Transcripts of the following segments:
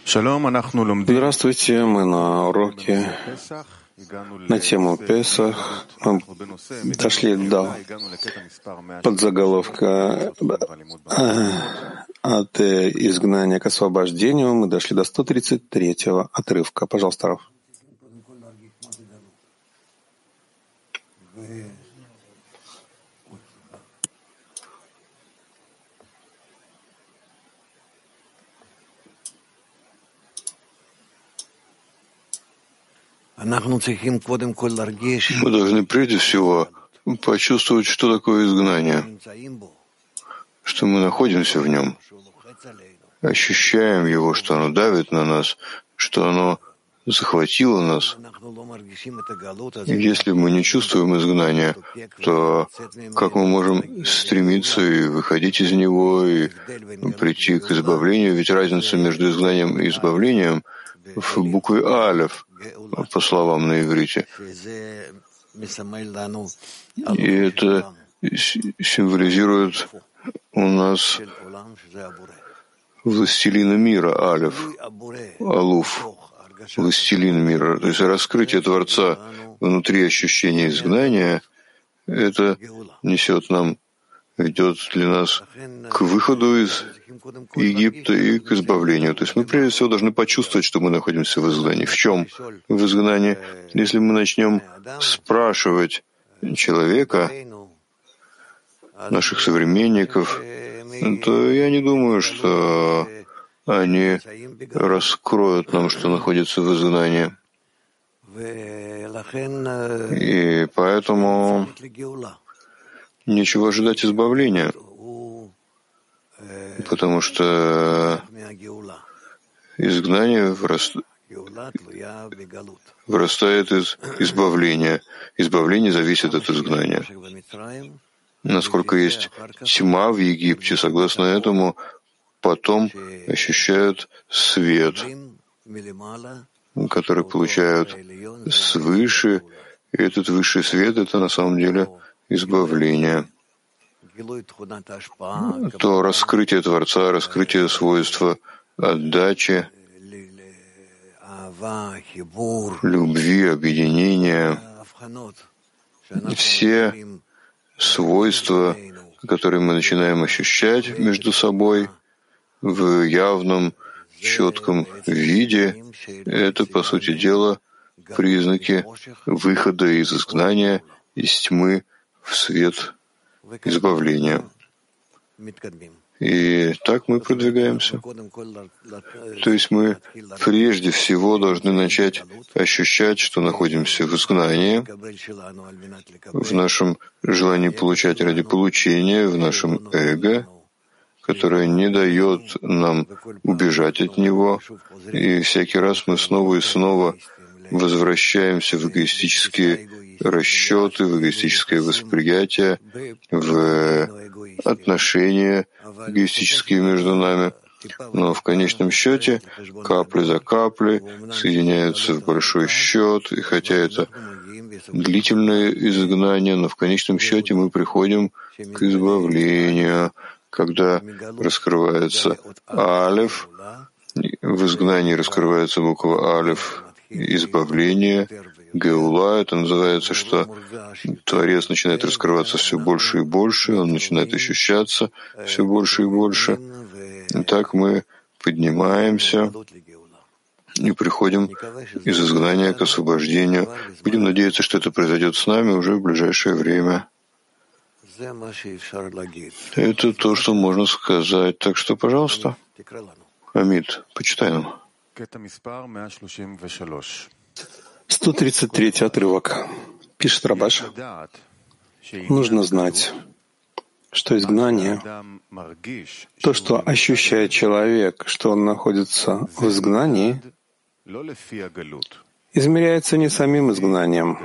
Здравствуйте, мы на уроке на тему Песах. Мы дошли до подзаголовка от изгнания к освобождению. Мы дошли до 133-го отрывка. Пожалуйста, Раф. Мы должны прежде всего почувствовать, что такое изгнание, что мы находимся в нем, ощущаем его, что оно давит на нас, что оно захватило нас. И если мы не чувствуем изгнания, то как мы можем стремиться и выходить из него, и прийти к избавлению? Ведь разница между изгнанием и избавлением в букве «алеф», по словам на иврите. И это символизирует у нас властелина мира, алеф, алуф, властелин мира. То есть раскрытие Творца внутри ощущения изгнания, это несет нам, ведет для нас к выходу из Египта и к избавлению. То есть мы прежде всего должны почувствовать, что мы находимся в изгнании. В чем в изгнании? Если мы начнем спрашивать человека, наших современников, то я не думаю, что они раскроют нам, что находится в изгнании. И поэтому нечего ожидать избавления, потому что изгнание вырастает из избавления. Избавление зависит от изгнания. Насколько есть тьма в Египте, согласно этому, потом ощущают свет, который получают свыше, и этот высший свет — это на самом деле избавление. То раскрытие Творца, раскрытие свойства отдачи, любви, объединения, все свойства, которые мы начинаем ощущать между собой в явном, четком виде, это, по сути дела, признаки выхода из изгнания, из тьмы в свет избавления. И так мы продвигаемся. То есть мы прежде всего должны начать ощущать, что находимся в изгнании, в нашем желании получать ради получения, в нашем эго, которое не дает нам убежать от него. И всякий раз мы снова и снова возвращаемся в эгоистические расчеты, в эгоистическое восприятие, в отношения эгоистические между нами. Но в конечном счете капли за каплей соединяются в большой счет, и хотя это длительное изгнание, но в конечном счете мы приходим к избавлению, когда раскрывается алеф, в изгнании раскрывается буква алеф, избавление, геула, это называется, что Творец начинает раскрываться все больше и больше, он начинает ощущаться все больше и больше. И так мы поднимаемся и приходим из изгнания к освобождению. Будем надеяться, что это произойдет с нами уже в ближайшее время. Это то, что можно сказать. Так что, пожалуйста, Амид, почитай нам. 133-й отрывок. Пишет Рабаш. Нужно знать, что изгнание, то, что ощущает человек, что он находится в изгнании, измеряется не самим изгнанием,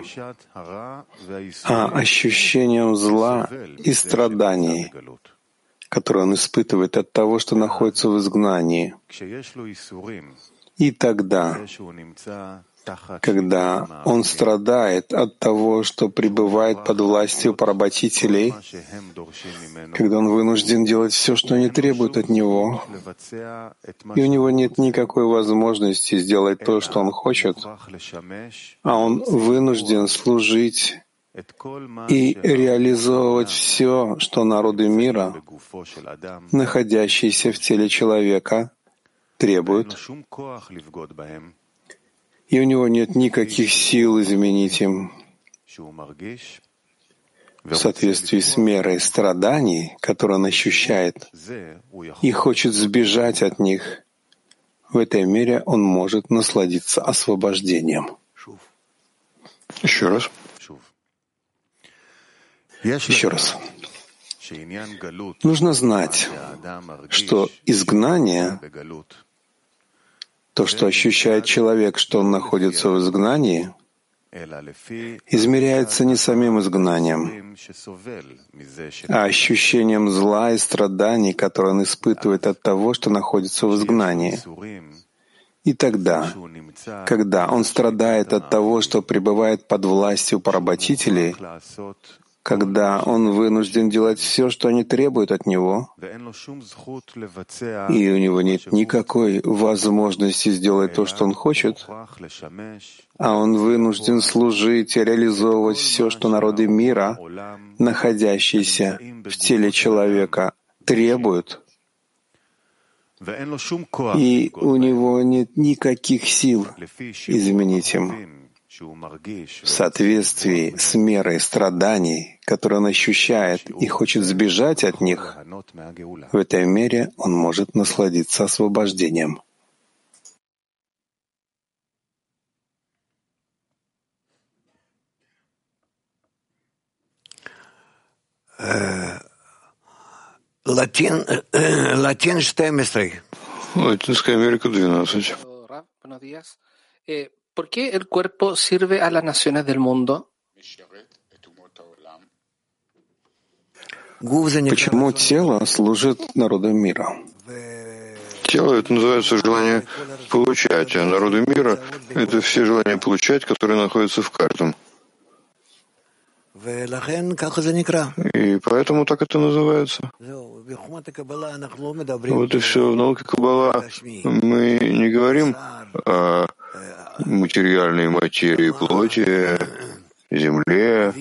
а ощущением зла и страданий, которые он испытывает от того, что находится в изгнании. И тогда, когда он страдает от того, что пребывает под властью поработителей, когда он вынужден делать все, что они требуют от него, и у него нет никакой возможности сделать то, что он хочет, а он вынужден служить и реализовывать все, что народы мира, находящиеся в теле человека, требуют, и у него нет никаких сил изменить им. В соответствии с мерой страданий, которые он ощущает, и хочет сбежать от них, в этой мере он может насладиться освобождением. Еще раз. Еще раз. Нужно знать, что изгнание, то, что ощущает человек, что он находится в изгнании, измеряется не самим изгнанием, а ощущением зла и страданий, которые он испытывает от того, что находится в изгнании. И тогда, когда он страдает от того, что пребывает под властью поработителей, когда он вынужден делать все, что они требуют от него, и у него нет никакой возможности сделать то, что он хочет, а он вынужден служить и реализовывать все, что народы мира, находящиеся в теле человека, требуют, и у него нет никаких сил изменить им. В соответствии с мерой страданий, которые он ощущает и хочет сбежать от них, в этой мере он может насладиться освобождением. Латинская Америка 12. ¿Por qué el cuerpo sirve a las naciones del mundo? Почему тело служит народам мира? Тело — это называется желание получать, а народы мира — это все желания получать, которые находятся в каждом. И поэтому так это называется. Вот и все. В науке Каббала мы не говорим о материальной материи плоти, земле,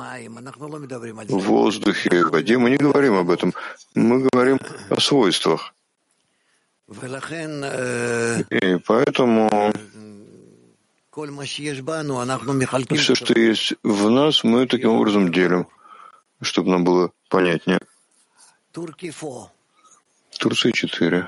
воздухе, воде. Мы не говорим об этом. Мы говорим о свойствах. И поэтому все, что есть в нас, мы таким образом делим, чтобы нам было понятнее. Турция 4.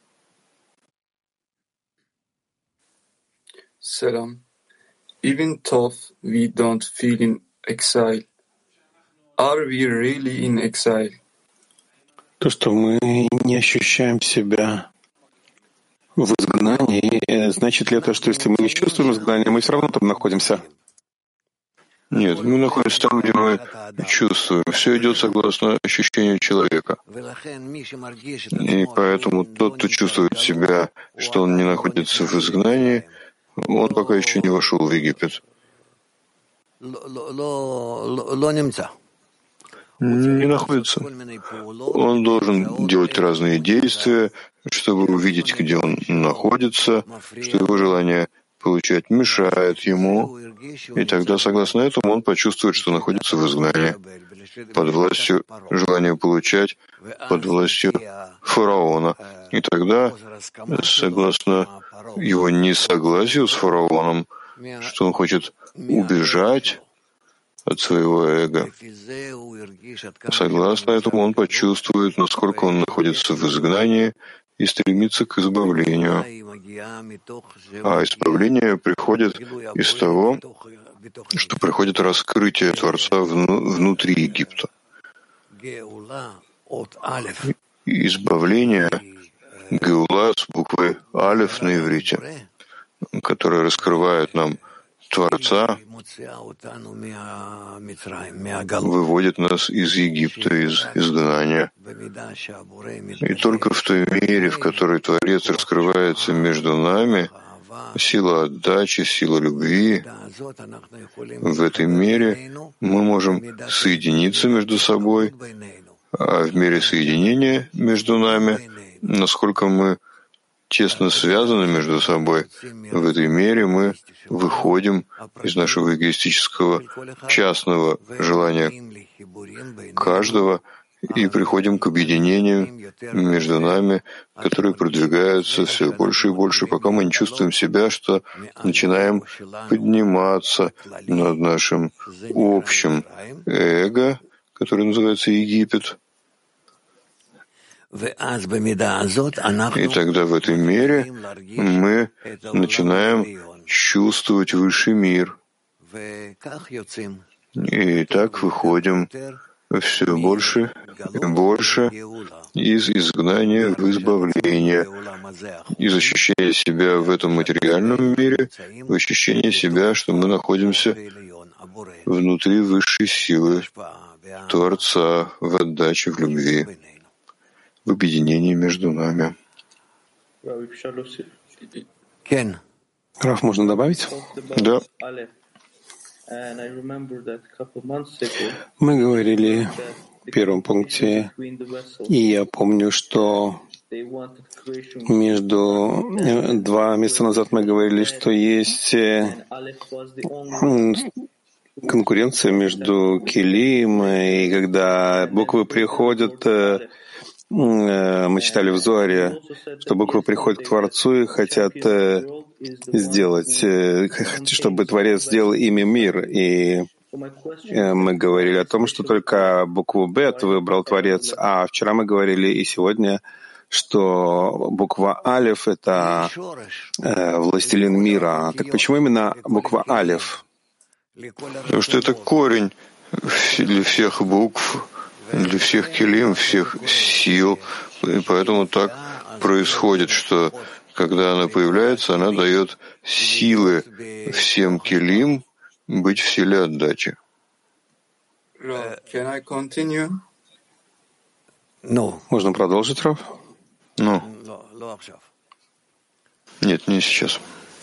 Salam. Even though we don't feel in exile, are we really in exile? То, что мы не ощущаем себя в изгнании, значит ли это, что если мы не чувствуем изгнание, мы все равно там находимся? Нет, мы находимся там, где мы чувствуем. Все идет согласно ощущению человека. И поэтому тот, кто чувствует себя, что он не находится в изгнании, он пока еще не вошел в Египет. Не находится. Он должен делать разные действия, чтобы увидеть, где он находится, что его желание получать мешает ему, и тогда, согласно этому, он почувствует, что находится в изгнании, под властью желания получать, под властью фараона. И тогда, согласно его несогласию с фараоном, что он хочет убежать от своего эго, согласно этому он почувствует, насколько он находится в изгнании, и стремится к избавлению. А избавление приходит из того, что приходит раскрытие Творца внутри Египта. Избавление Геула с буквы Алеф на иврите, которая раскрывает нам Творца, выводит нас из Египта, из изгнания. И только в той мере, в которой Творец раскрывается между нами, сила отдачи, сила любви. В этой мере мы можем соединиться между собой, а в мере соединения между нами, насколько мы тесно связаны между собой, в этой мере мы выходим из нашего эгоистического частного желания каждого и приходим к объединению между нами, которые продвигаются все больше и больше, пока мы не чувствуем себя, что начинаем подниматься над нашим общим эго, которое называется Египет. И тогда в этой мере мы начинаем чувствовать высший мир. И так выходим все больше и больше из изгнания в избавление, из ощущения себя в этом материальном мире, в ощущение себя, что мы находимся внутри высшей силы Творца, в отдаче, в любви, в объединении между нами. Раф, можно добавить? Да. Мы говорили в первом пункте, и я помню, что два месяца назад мы говорили, что есть конкуренция между Келим, и когда буквы приходят, мы читали в Зоаре, что буквы приходят к Творцу и хотят сделать, чтобы Творец сделал ими мир. И мы говорили о том, что только букву Бет выбрал Творец, а вчера мы говорили и сегодня, что буква Алеф — это властелин мира. Так почему именно буква Алеф? Потому что это корень для всех букв, для всех келим, всех сил. И поэтому так происходит, что когда она появляется, она дает силы всем келим быть в силе отдачи. Can I continue? Можно продолжить, Раф? Нет, не сейчас.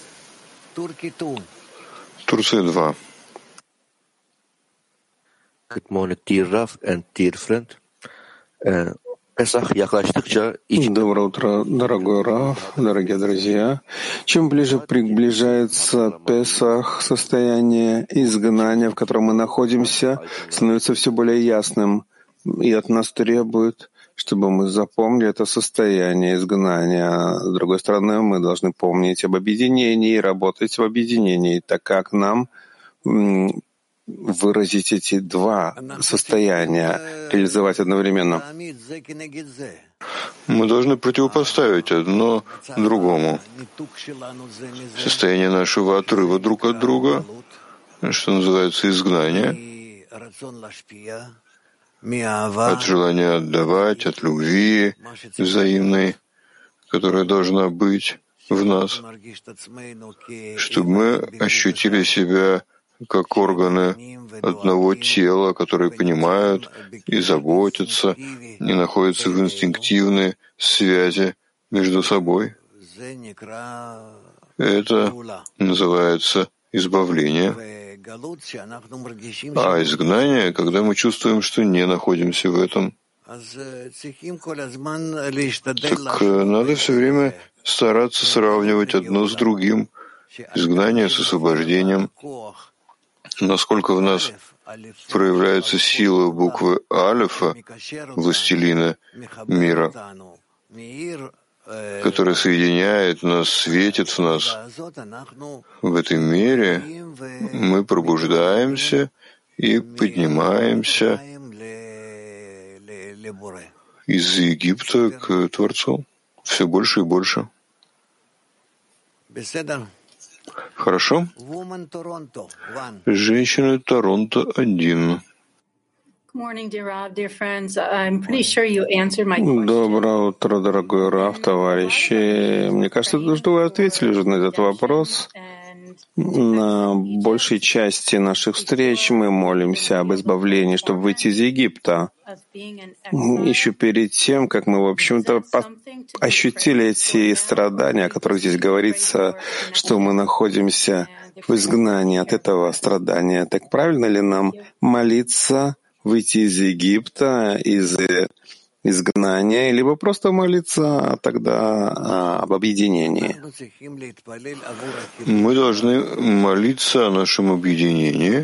Турция 2. Good morning, dear Raf and dear friend. Доброе утро, дорогой Раф, дорогие друзья. Чем ближе приближается Песах, состояние изгнания, в котором мы находимся, становится все более ясным, и от нас требует, чтобы мы запомнили это состояние изгнания. С другой стороны, мы должны помнить об объединении и работать в объединении, так как нам выразить эти два состояния, реализовать одновременно. Мы должны противопоставить одно другому. Состояние нашего отрыва друг от друга, что называется изгнание, от желания отдавать, от любви взаимной, которая должна быть в нас, чтобы мы ощутили себя как органы одного тела, которые понимают и заботятся, и находятся в инстинктивной связи между собой. Это называется избавление. А изгнание, когда мы чувствуем, что не находимся в этом. Так надо все время стараться сравнивать одно с другим, изгнание с освобождением. Насколько в нас проявляется сила буквы Алефа, властелина мира, которая соединяет нас, светит в нас. В этой мере мы пробуждаемся и поднимаемся из Египта к Творцу все больше и больше. Хорошо? Женщины Торонто 1. Доброе утро, дорогой Раф, товарищи. Мне кажется, что вы ответили уже на этот вопрос. На большей части наших встреч мы молимся об избавлении, чтобы выйти из Египта. Еще перед тем, как мы, в общем-то, ощутили эти страдания, о которых здесь говорится, что мы находимся в изгнании от этого страдания. Так правильно ли нам молиться, выйти из Египта, из изгнания, либо просто молиться тогда об объединении? Мы должны молиться о нашем объединении,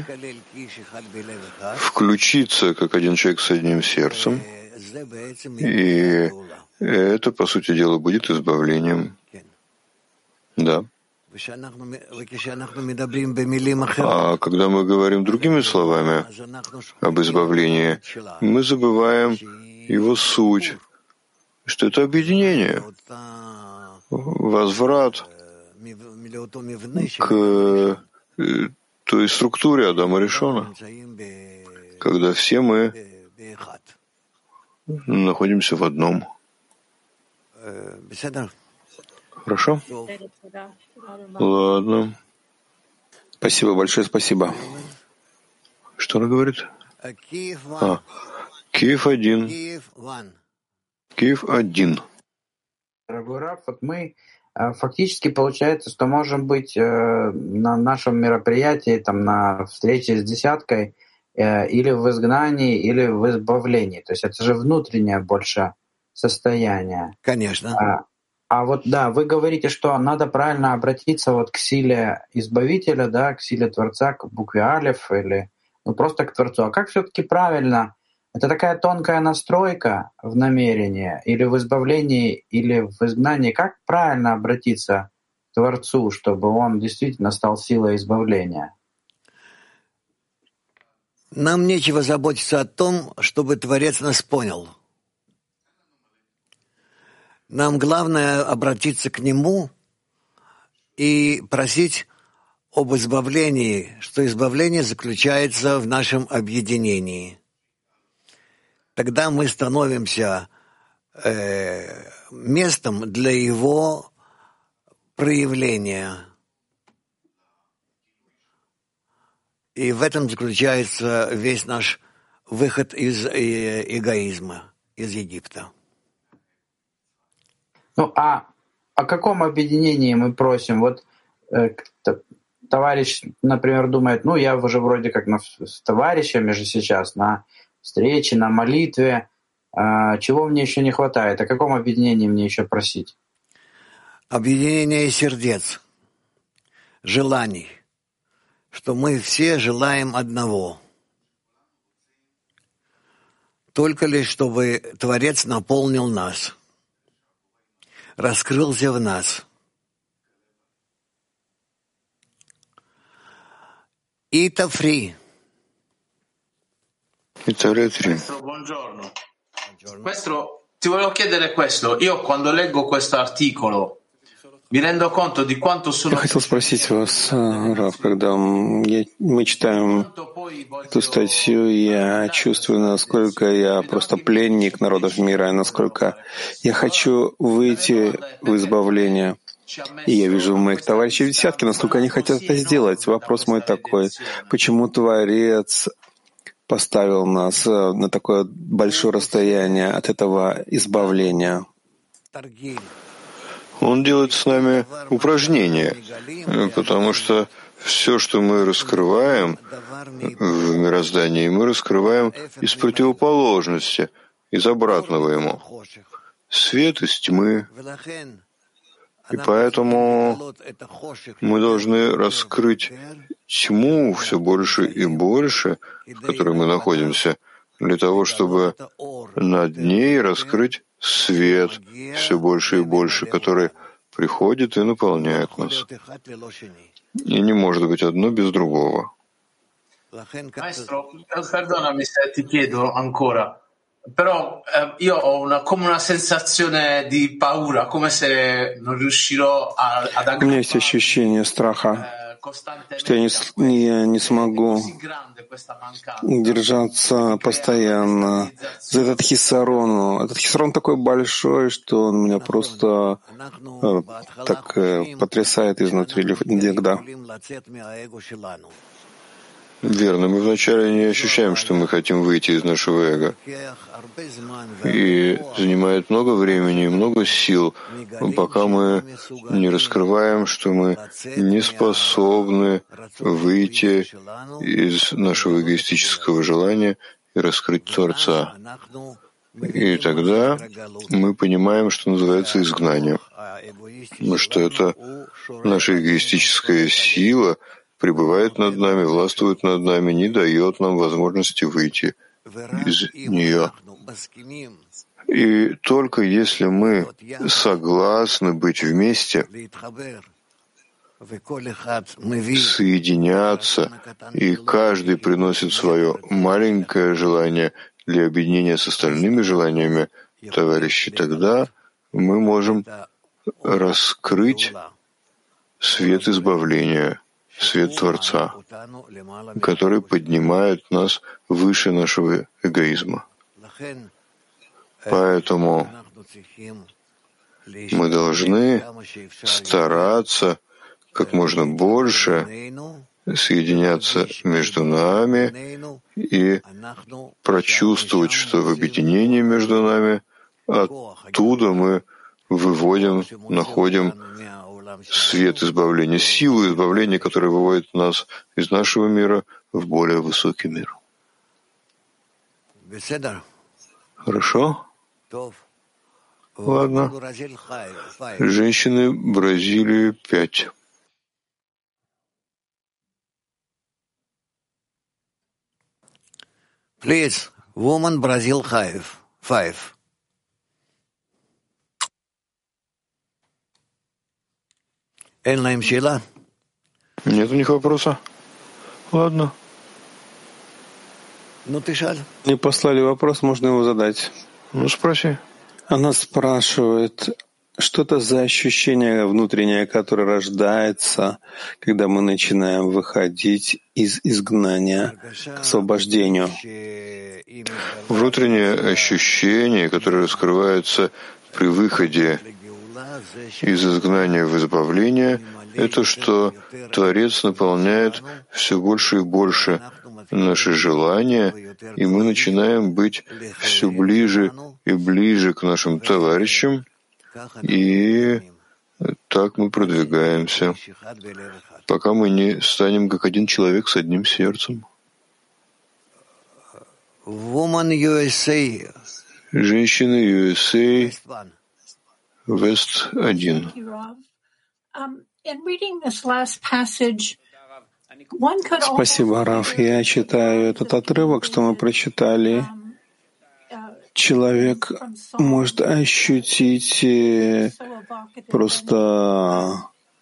включиться как один человек с одним сердцем, и это, по сути дела, будет избавлением. Да. А когда мы говорим другими словами об избавлении, мы забываем его суть, что это объединение, возврат к той структуре Адама Ришона, когда все мы находимся в одном. Хорошо? Ладно. Спасибо, большое спасибо. Что она говорит? Киев-1. Киев-1. Дорогой Раф, вот мы фактически получается, что можем быть на нашем мероприятии, там, на встрече с десяткой, или в изгнании, или в избавлении. То есть это же внутреннее больше состояние. Конечно. А вот да, вы говорите, что надо правильно обратиться вот к силе Избавителя, да, к силе Творца, к букве Алеф или просто к Творцу. А как все-таки правильно? Это такая тонкая настройка в намерении или в избавлении, или в изгнании. Как правильно обратиться к Творцу, чтобы он действительно стал силой избавления? Нам нечего заботиться о том, чтобы Творец нас понял. Нам главное обратиться к Нему и просить об избавлении, что избавление заключается в нашем объединении. Тогда мы становимся местом для Его проявления. И в этом заключается весь наш выход из эгоизма, из Египта. Ну, а о каком объединении мы просим? Вот товарищ, например, думает, я уже вроде как с товарищами же сейчас на встрече, на молитве. Чего мне еще не хватает? О каком объединении мне еще просить? Объединение сердец, желаний, что мы все желаем одного. Только лишь, чтобы Творец наполнил нас, раскрылся в нас. И тафри. Buongiorno. Ti volevo chiedere questo. Io quando leggo questo articolo mi rendo conto di quanto sono... Я хотел спросить вас, Рав, когда мы читаем эту статью, я чувствую, насколько я просто пленник народов мира, и насколько я хочу выйти в избавление. И я вижу у моих товарищей в десятке, насколько они хотят это сделать. Вопрос мой такой: почему Творец поставил нас на такое большое расстояние от этого избавления? Он делает с нами упражнения, потому что все, что мы раскрываем в мироздании, мы раскрываем из противоположности, из обратного ему. Свет из тьмы. И поэтому мы должны раскрыть тьму все больше и больше, в которой мы находимся, для того, чтобы над ней раскрыть свет все больше и больше, который приходит и наполняет нас. И не может быть одно без другого. Maestro, perdonami se ti chiedo ancora, però io ho come una sensazione di paura, come se non riuscirò ad У меня есть ощущение страха, что я не смогу держаться постоянно за этот хисарон. Этот хисарон такой большой, что он меня просто так потрясает изнутри иногда. Верно, мы вначале не ощущаем, что мы хотим выйти из нашего эго. И занимает много времени и много сил, пока мы не раскрываем, что мы не способны выйти из нашего эгоистического желания и раскрыть Творца. И тогда мы понимаем, что называется изгнанием. Что это наша эгоистическая сила пребывает над нами, властвует над нами, не дает нам возможности выйти из нее. И только если мы согласны быть вместе, соединяться, и каждый приносит свое маленькое желание для объединения с остальными желаниями товарищей, тогда мы можем раскрыть свет избавления, свет Творца, который поднимает нас выше нашего эгоизма. Поэтому мы должны стараться как можно больше соединяться между нами и прочувствовать, что в объединении между нами оттуда мы выводим, находим свет избавления, силу избавления, которая выводит нас из нашего мира в более высокий мир. Хорошо? Ладно. Женщины Бразилии 5. Please, woman Brazil 5. Нет у них вопроса? Ладно. Мне послали вопрос, можно его задать. Ну, спроси. Она спрашивает, что это за ощущение внутреннее, которое рождается, когда мы начинаем выходить из изгнания к освобождению? Внутреннее ощущение, которое раскрывается при выходе из изгнания в избавление, это что Творец наполняет все больше и больше наши желания, и мы начинаем быть все ближе и ближе к нашим товарищам, и так мы продвигаемся, пока мы не станем как один человек с одним сердцем. Женщины USA Вест 1. Спасибо, Раф. Я читаю этот отрывок, что мы прочитали. Человек может ощутить просто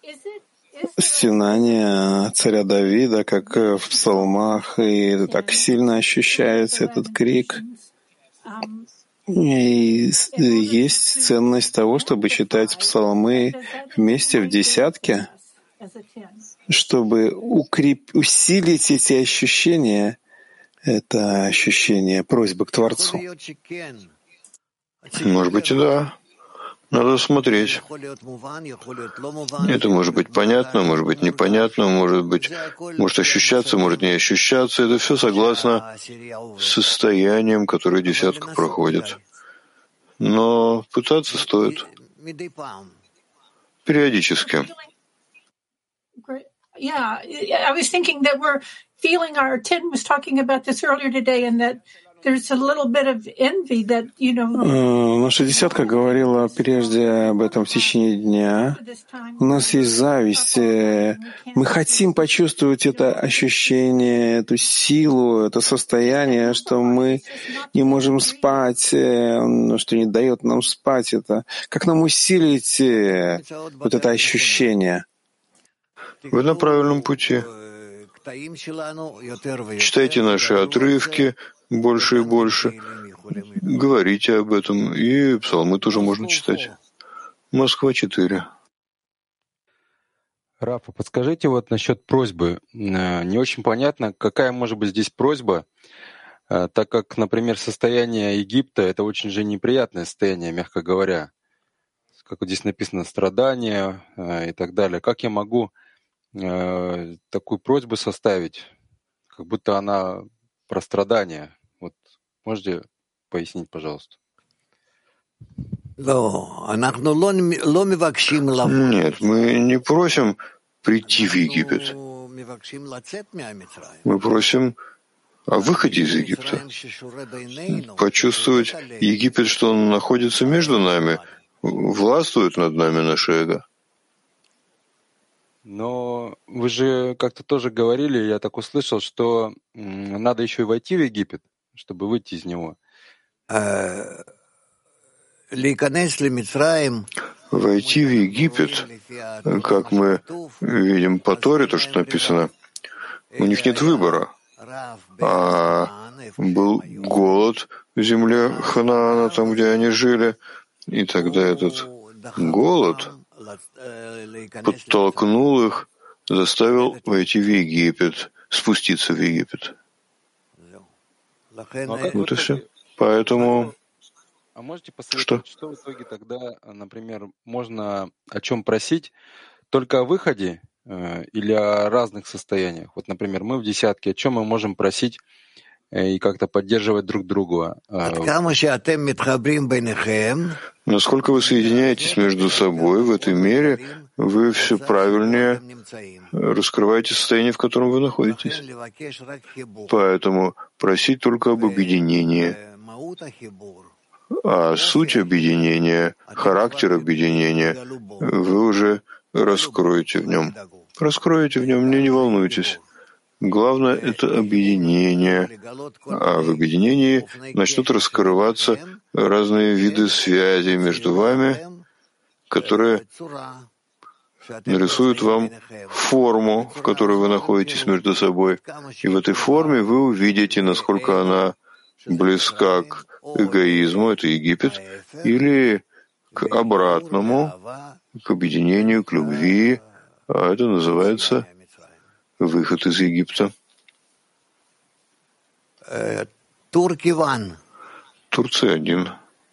стенание царя Давида, как в псалмах, и так сильно ощущается этот крик. И есть ценность того, чтобы читать псалмы вместе в десятке, чтобы усилить эти ощущения. Это ощущение просьбы к Творцу. Может быть, и да. Надо смотреть. Это может быть понятно, может быть непонятно, может ощущаться, может не ощущаться. Это все согласно состояниям, которые десятка проходит. Но пытаться стоит. Периодически. Yeah, I was thinking that we're feeling Tin was talking about this earlier today, and that there's a little bit of envy that, Наша десятка говорила прежде об этом в течение дня. У нас есть зависть. Мы хотим почувствовать это ощущение, эту силу, это состояние, что мы не можем спать, что не дает нам спать. Это как нам усилить вот это ощущение? Вы на правильном пути. Читайте наши отрывки больше и больше. Говорите об этом. И псалмы тоже можно читать. Москва 4. Рафа, подскажите вот насчет просьбы. Не очень понятно, какая может быть здесь просьба, так как, например, состояние Египта — это очень же неприятное состояние, мягко говоря. Как вот здесь написано, страдания и так далее. Как я могу такую просьбу составить, как будто она про страдания? Вот можете пояснить, пожалуйста? Нет, мы не просим прийти в Египет. Мы просим о выходе из Египта. Почувствовать Египет, что он находится между нами, властвует над нами наше эго. Но вы же как-то тоже говорили, я так услышал, что надо еще и войти в Египет, чтобы выйти из него. Войти в Египет, как мы видим по Торе, то, что написано, у них нет выбора. А был голод в земле Ханаана, там, где они жили, и тогда этот голод подтолкнул их, заставил войти в Египет, спуститься в Египет. Вот и все. Поэтому... А можете посоветовать, что в итоге тогда, например, можно о чем просить? Только о выходе или о разных состояниях? Вот, например, мы в десятке, о чем мы можем просить и как-то поддерживать друг друга? Насколько вы соединяетесь между собой в этой мере, вы все правильнее раскрываете состояние, в котором вы находитесь. Поэтому просить только об объединении. А суть объединения, характер объединения вы уже раскроете в нем. Раскроете в нем, не волнуйтесь. Главное — это объединение. А в объединении начнут раскрываться разные виды связи между вами, которые нарисуют вам форму, в которой вы находитесь между собой. И в этой форме вы увидите, насколько она близка к эгоизму, это Египет, или к обратному, к объединению, к любви, а это называется выход из Египта. Турция 1.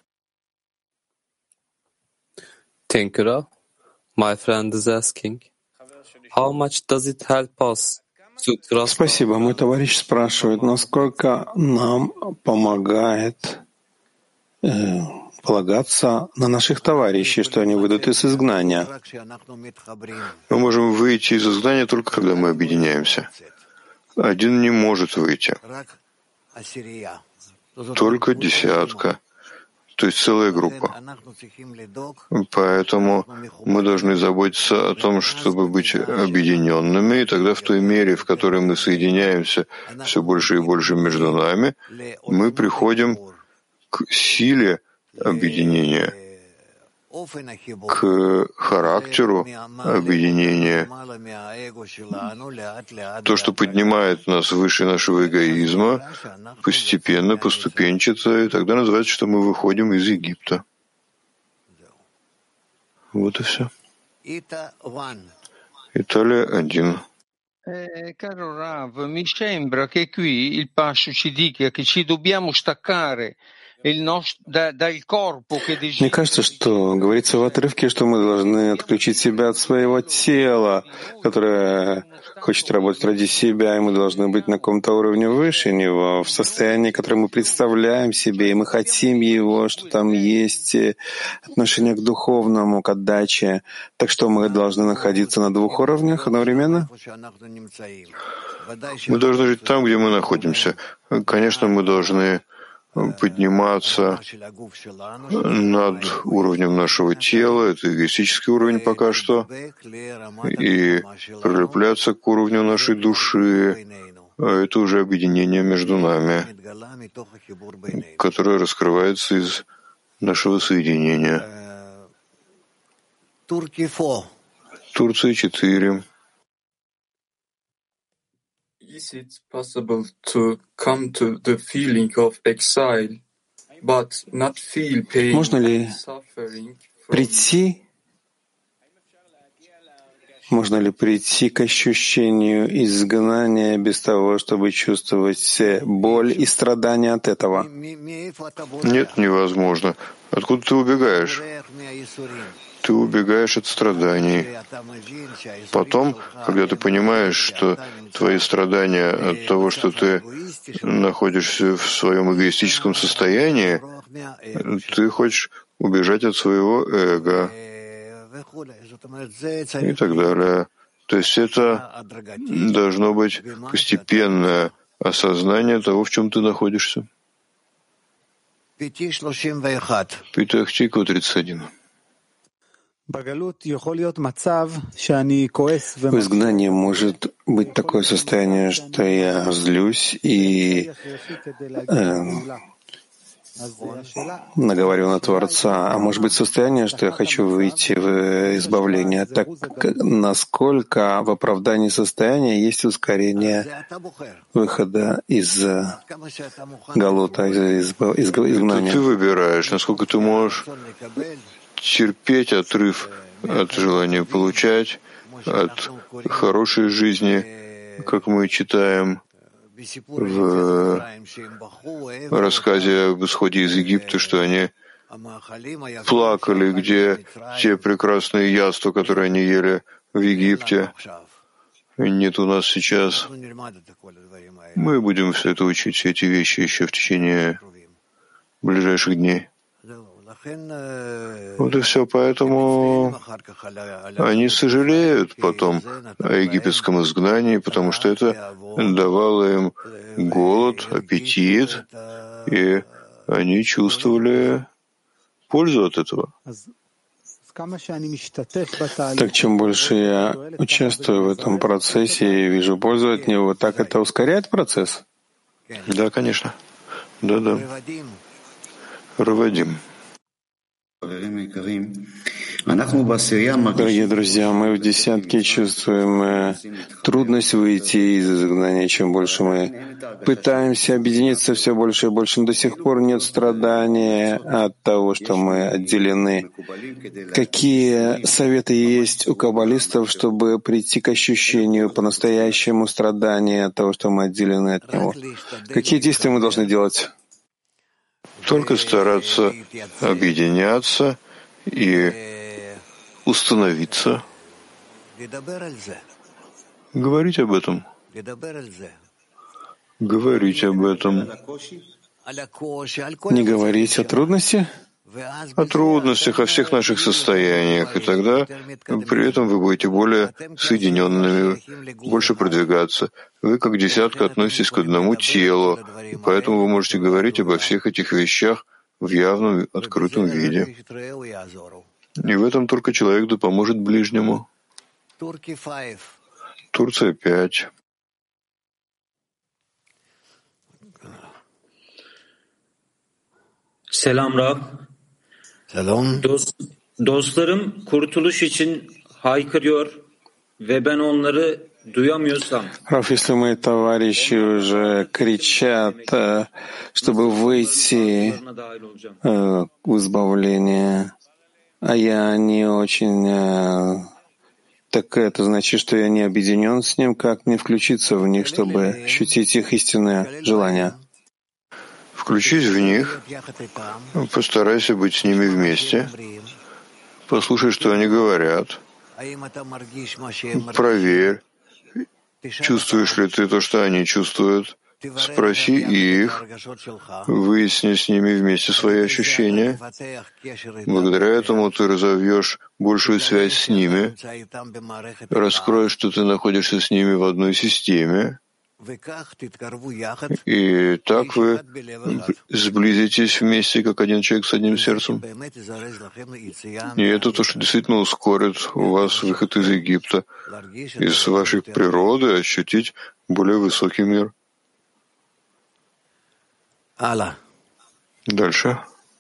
Thank you, Rav. My friend is asking, how much does it help us to trust? Спасибо. Мой товарищ спрашивает, насколько нам помогает полагаться на наших товарищей, что они выйдут из изгнания. Мы можем выйти из изгнания только когда мы объединяемся. Один не может выйти. Только десятка, то есть целая группа. Поэтому мы должны заботиться о том, чтобы быть объединенными, и тогда в той мере, в которой мы соединяемся все больше и больше между нами, мы приходим к силе объединения, к характеру объединения, то, что поднимает нас выше нашего эгоизма, постепенно, поступенчато, и тогда называется, что мы выходим из Египта. Вот и все. Италия 1. Caro Rav, mi sembra che qui il Pascio ci dica che ci dobbiamo staccare Мне кажется, что говорится в отрывке, что мы должны отключить себя от своего тела, которое хочет работать ради себя, и мы должны быть на каком-то уровне выше него, в состоянии, которое мы представляем себе, и мы хотим его, что там есть отношение к духовному, к отдаче. Так что мы должны находиться на двух уровнях одновременно? Мы должны жить там, где мы находимся. Конечно, мы должны подниматься над уровнем нашего тела, это эгоистический уровень пока что, и прилепляться к уровню нашей души, это уже объединение между нами, которое раскрывается из нашего соединения. Турция 4. Is it possible to come to the feeling of exile, but not feel pain Можно ли and suffering from... прийти Можно ли прийти к ощущению изгнания без того, чтобы чувствовать боль и страдания от этого? Нет, невозможно. Откуда ты убегаешь? Ты убегаешь от страданий. Потом, когда ты понимаешь, что твои страдания от того, что ты находишься в своем эгоистическом состоянии, ты хочешь убежать от своего эго и так далее. То есть это должно быть постепенное осознание того, в чем ты находишься. Питахчику 31. В изгнании может быть такое состояние, что я злюсь и наговорю на Творца, а может быть состояние, что я хочу выйти в избавление. Так насколько в оправдании состояния есть ускорение выхода из галута, из изгнания? Это ты выбираешь, насколько ты можешь терпеть отрыв от желания получать, от хорошей жизни, как мы читаем в рассказе об исходе из Египта, что они плакали, где те прекрасные яства, которые они ели в Египте, нет у нас сейчас. Мы будем все это учить, все эти вещи еще в течение ближайших дней. Вот и все. Поэтому они сожалеют потом о египетском изгнании, потому что это давало им голод, аппетит, и они чувствовали пользу от этого. Так чем больше я участвую в этом процессе и вижу пользу от него, так это ускоряет процесс? Да, конечно. Да. Равадим. Дорогие друзья, мы в десятке чувствуем трудность выйти из изгнания. Чем больше мы пытаемся объединиться все больше и больше, но до сих пор нет страдания от того, что мы отделены. Какие советы есть у каббалистов, чтобы прийти к ощущению по-настоящему страдания от того, что мы отделены от него? Какие действия мы должны делать? Только стараться объединяться и установиться. Говорить об этом. Говорить об этом. Не говорить о трудности? О трудностях, о всех наших состояниях, и тогда при этом вы будете более соединенными, больше продвигаться. Вы как десятка относитесь к одному телу, и поэтому вы можете говорить обо всех этих вещах в явном, открытом виде. И в этом только человек да поможет ближнему. Турция 5. Selam Rab. Dostlarım kurtuluş için haykırıyor ve ben onları duyamıyorsam. Раф, если мои товарищи уже кричат, чтобы выйти в избавление, а я не очень, так это значит, что я не объединен с ним, как мне включиться в них, чтобы ощутить их истинное желание? Включись в них, постарайся быть с ними вместе, послушай, что они говорят, проверь, чувствуешь ли ты то, что они чувствуют, спроси их, выясни с ними вместе свои ощущения. Благодаря этому ты разовьешь большую связь с ними, раскроешь, что ты находишься с ними в одной системе, и так вы сблизитесь вместе, как один человек с одним сердцем. И это то, что действительно ускорит у вас выход из Египта, из вашей природы ощутить более высокий мир. Дальше.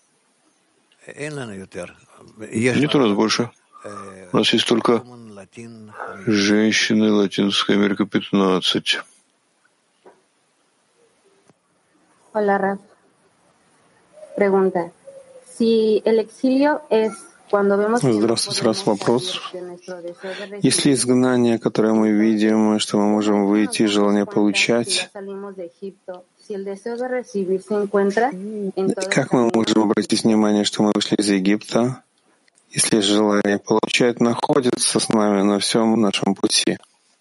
Нет у нас больше. У нас есть только женщины, Латинская Америка 15. Hola, Raf. Pregunta. Si el exilio es Здравствуйте, раз вопрос. Если изгнание, которое мы видим, что мы можем выйти, желание получать, как мы можем обратить внимание, что мы вышли из Египта, если желание получать находится с нами на всем нашем пути?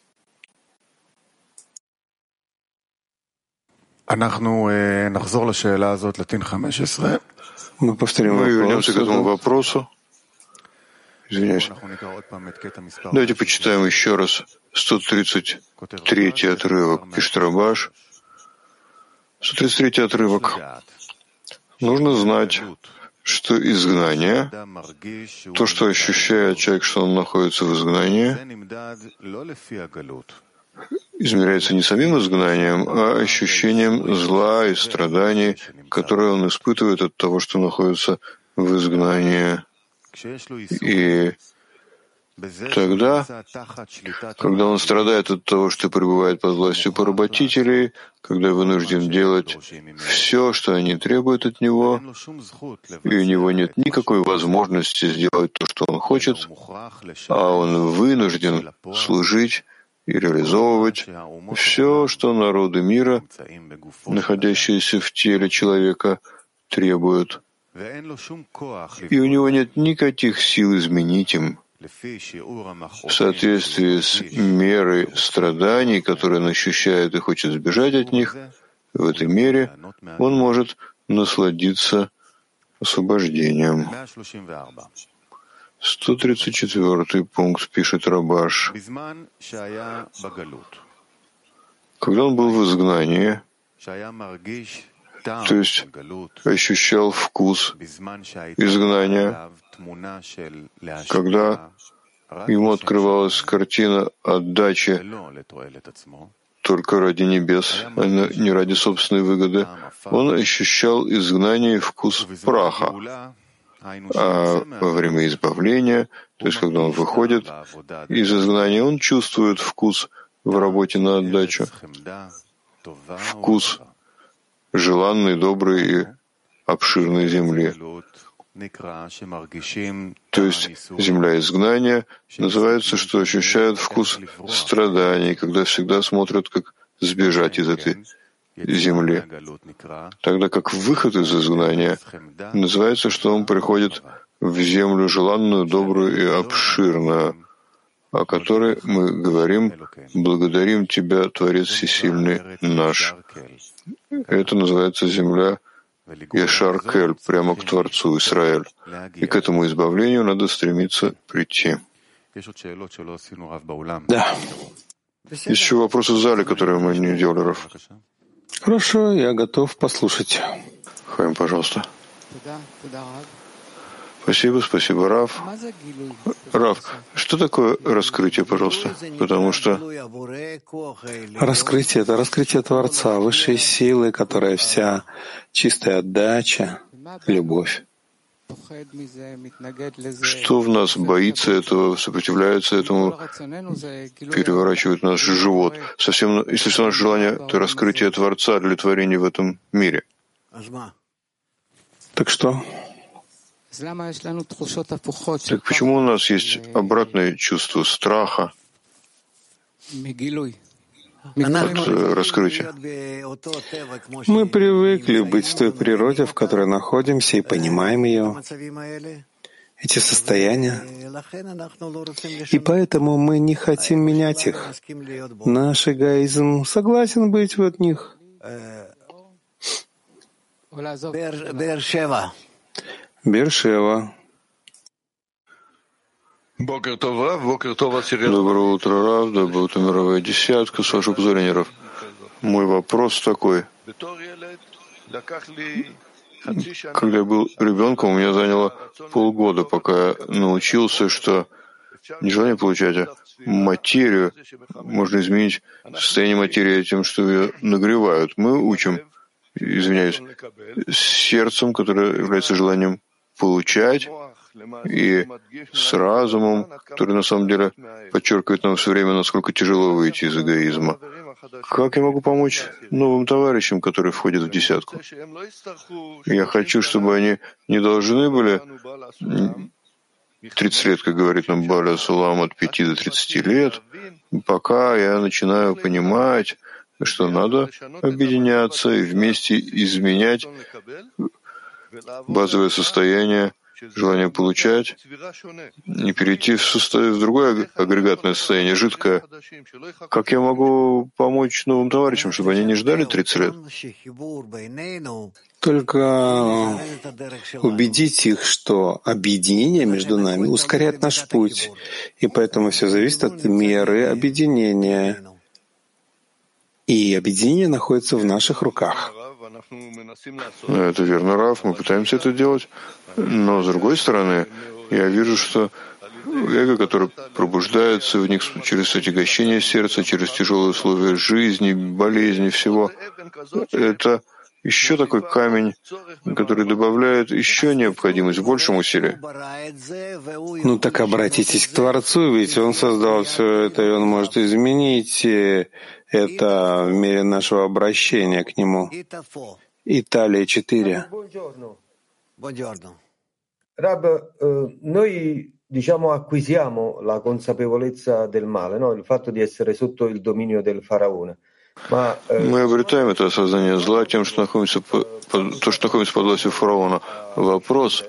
Мы повторим вопрос. Мы вернемся к этому вопросу. Извиняюсь. Давайте почитаем еще раз 133-й отрывок, пишет Рабаш. 133-й отрывок. Нужно знать, что изгнание, то, что ощущает человек, что он находится в изгнании, измеряется не самим изгнанием, а ощущением зла и страданий, которые он испытывает от того, что находится в изгнании. И тогда, когда он страдает от того, что пребывает под властью поработителей, когда вынужден делать все, что они требуют от него, и у него нет никакой возможности сделать то, что он хочет, а он вынужден служить и реализовывать все, что народы мира, находящиеся в теле человека, требуют. И у него нет никаких сил изменить им. В соответствии с мерой страданий, которые он ощущает и хочет сбежать от них, в этой мере он может насладиться освобождением. 134 пункт, пишет Рабаш. Когда он был в изгнании, то есть ощущал вкус изгнания, когда ему открывалась картина отдачи только ради небес, а не ради собственной выгоды, он ощущал изгнание и вкус праха. А во время избавления, то есть когда он выходит из изгнания, он чувствует вкус в работе на отдачу, вкус желанной, доброй и обширной земли. То есть земля изгнания называется, что ощущают вкус страданий, когда всегда смотрят, как сбежать из этой земли. Тогда как выход из изгнания называется, что он приходит в землю желанную, добрую и обширную, о которой мы говорим: «Благодарим Тебя, Творец Всесильный наш». Это называется земля Яшар-Кель, прямо к Творцу Исраэль. И к этому избавлению надо стремиться прийти. Да. Есть еще вопросы в зале, которые мы не делали, Раф? Хорошо, я готов послушать. Хаим, пожалуйста. Спасибо, Раф. Раф, что такое раскрытие, пожалуйста? Потому что раскрытие — это раскрытие Творца, высшей силы, которая вся чистая отдача, любовь. Что в нас боится этого, сопротивляется этому, переворачивает наш живот? Совсем, если все наше желание — это раскрытие Творца для творения в этом мире. Так что? Так почему у нас есть обратное чувство страха от раскрытия? Мы привыкли быть в той природе, в которой находимся, и понимаем ее, эти состояния, и поэтому мы не хотим менять их. Наш эгоизм согласен быть в них. Беэр-Шева. Доброе утро, Рав. Доброе утро, мировая десятка. С вашего позволения, Рав. Мой вопрос такой. Когда я был ребенком, у меня заняло полгода, пока я научился, что не желание получать, а материю можно изменить, состояние материи тем, что ее нагревают. Мы учим, извиняюсь, с сердцем, которое является желанием получать, и с разумом, который на самом деле подчеркивает нам все время, насколько тяжело выйти из эгоизма. Как я могу помочь новым товарищам, которые входят в десятку? Я хочу, чтобы они не должны были 30 лет, как говорит нам Баля Сулам, от 5 до 30 лет, пока я начинаю понимать, что надо объединяться и вместе изменять базовое состояние, желание получать, не перейти в другое агрегатное состояние, жидкое. Как я могу помочь новым товарищам, чтобы они не ждали 30 лет? Только убедить их, что объединение между нами ускоряет наш путь, и поэтому все зависит от меры объединения. И объединение находится в наших руках. Это верно, Рав, мы пытаемся это делать, но с другой стороны, я вижу, что эго, которое пробуждается в них через отягощение сердца, через тяжелые условия жизни, болезни, всего, это еще такой камень, который добавляет еще необходимость в большем усилии. Ну так обратитесь к Творцу, ведь Он создал все это, и Он может изменить это в мере нашего обращения к Нему. Италия 4. Rab, noi acquisiamo la consapevolezza del male, no? Il fatto di essere sotto il dominio del faraone. Мы обретаем это осознание зла тем, что находимся под властью фараона. Вопрос,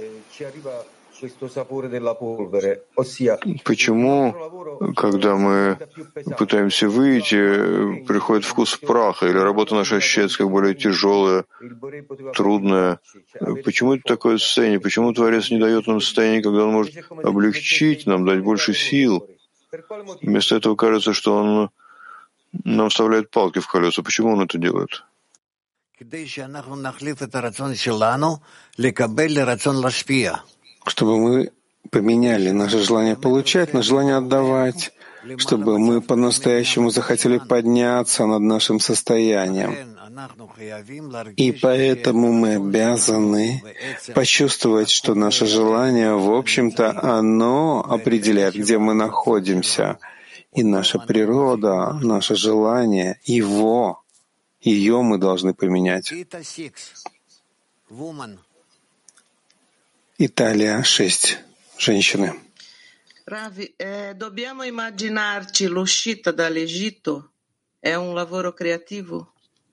почему, когда мы пытаемся выйти, приходит вкус праха, или работа наша ощущается как более тяжелая, трудная? Почему это такое состояние? Почему Творец не дает нам состояние, когда Он может облегчить нам, дать больше сил? Вместо этого кажется, что Он нам вставляет палки в колеса. Почему Он это делает? Чтобы мы поменяли наше желание получать на желание отдавать, чтобы мы по-настоящему захотели подняться над нашим состоянием. И поэтому мы обязаны почувствовать, что наше желание, в общем-то, оно определяет, где мы находимся. И наша природа, наше желание, ее мы должны поменять. Италия 6. Женщины. Ravi, dobbiamo immaginarci l'uscita dall'Egitto? È un lavoro creativo?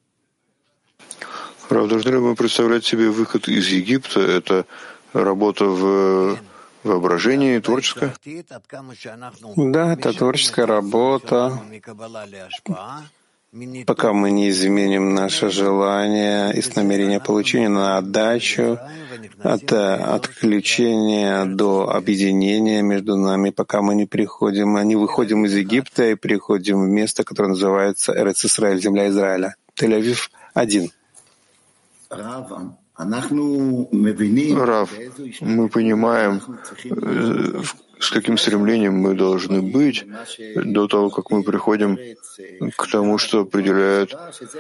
Рав, должны ли мы представлять себе выход из Египта? Это работа в воображении, творческая? Да, это творческая работа. Пока мы не изменим наше желание из намерения получения на отдачу, от отключения до объединения между нами, пока мы не выходим из Египта и приходим в место, которое называется Эрец-Исраэль, земля Израиля. Тель-Авив 1. Рав, мы понимаем, с каким стремлением мы должны быть до того, как мы приходим к тому, что определяет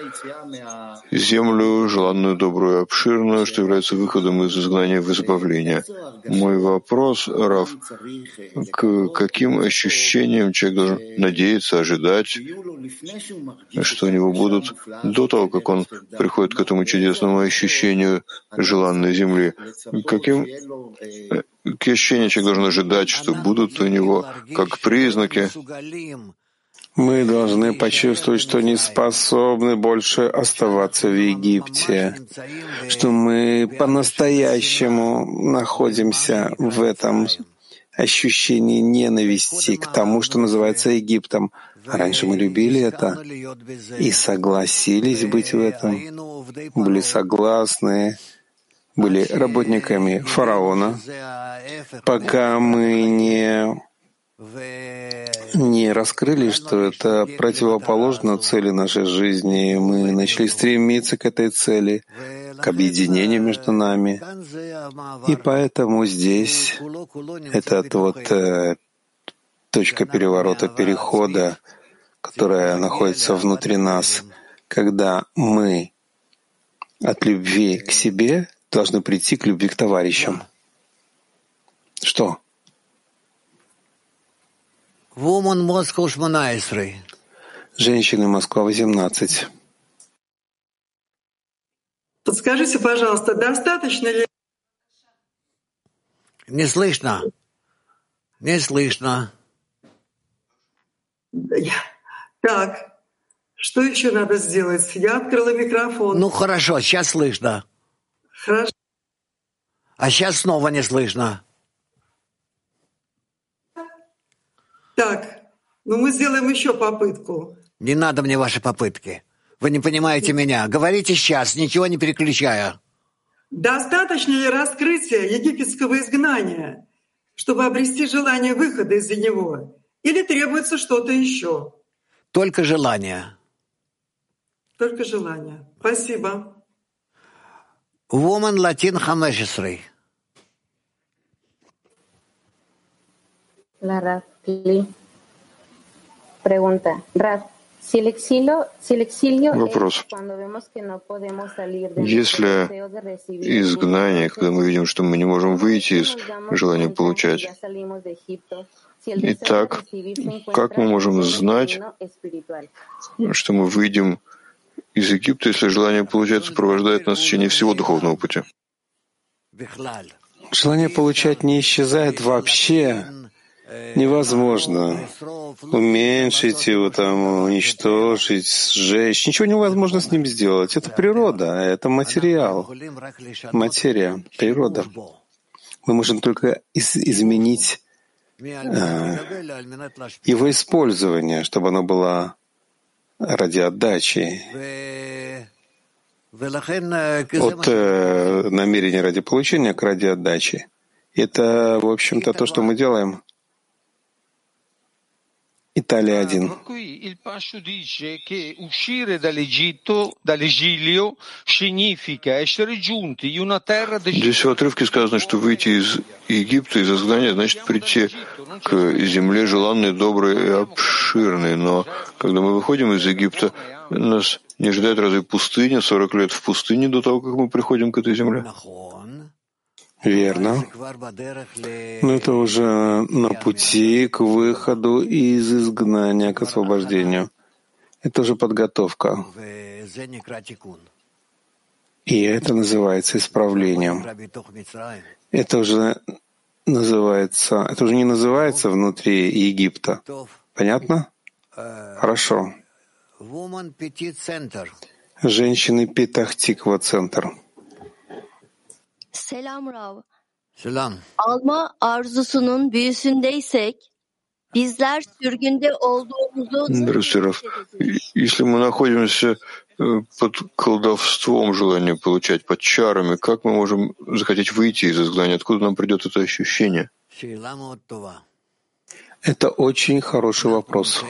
землю, желанную, добрую, обширную, что является выходом из изгнания в избавление. Мой вопрос, Рав, к каким ощущениям человек должен надеяться, ожидать, что у него будут до того, как он приходит к этому чудесному ощущению желанной земли? Какие ощущения человек должен ожидать, что будут у него как признаки? Мы должны почувствовать, что не способны больше оставаться в Египте, что мы по-настоящему находимся в этом ощущении ненависти к тому, что называется Египтом. Раньше мы любили это и согласились быть в этом, были согласны, были работниками фараона, пока мы не раскрыли, что это противоположно цели нашей жизни. Мы начали стремиться к этой цели, к объединению между нами. И поэтому здесь точка переворота, перехода, которая находится внутри нас, когда мы от любви к себе должны прийти к любви к товарищам. Что? Женщины, Москва, 18. Подскажите, пожалуйста, достаточно ли... Не слышно. Не слышно. Так, что еще надо сделать? Я открыла микрофон. Ну хорошо, сейчас слышно. Хорошо. А сейчас снова не слышно. Так, мы сделаем еще попытку. Не надо мне ваши попытки. Вы не понимаете меня. Говорите сейчас, ничего не переключая. Достаточно ли раскрытия египетского изгнания, чтобы обрести желание выхода из него? Или требуется что-то еще? Только желание. Только желание. Спасибо. Woman Latin 15. La Raf, pregunta. Raf, si el exilio Вопрос. es cuando vemos que no podemos salir de Если изгнание, когда мы видим, что мы не можем выйти из желания получать, итак, как мы можем знать, что мы выйдем из Египта, если желание получать сопровождает нас в течение всего духовного пути? Желание получать не исчезает вообще. Невозможно уменьшить его, уничтожить, сжечь. Ничего невозможно с ним сделать. Это природа, это материал. Материя, природа. Мы можем только изменить его использование, чтобы оно было ради отдачи. От намерения ради получения к ради отдачи. Это, в общем-то, то, что мы делаем. Италия 1. Il Pashu dice che uscire dall'esilio significa essere giunti in una terra Здесь в отрывке сказано, что выйти из Египта, из изгнания, значит прийти к земле желанной, доброй и обширной. Но когда мы выходим из Египта, нас не ожидает разве пустыня, 40 лет в пустыне до того, как мы приходим к этой земле? Верно. Но это уже на пути к выходу из изгнания, к освобождению. Это уже подготовка. И это называется исправлением. Это уже не называется внутри Египта. Понятно? Хорошо. Женщины Петах-Тиква-центр. Selam Rav. Selam. Alma arzusunun büyüsündeysek, bizler sürgünde olduğumuzu... Здравствуйте, Раф. Если мы находимся под колдовством желания получать, под чарами, как мы можем захотеть выйти из изгнания? Откуда нам придет это ощущение? Это очень хороший вопрос.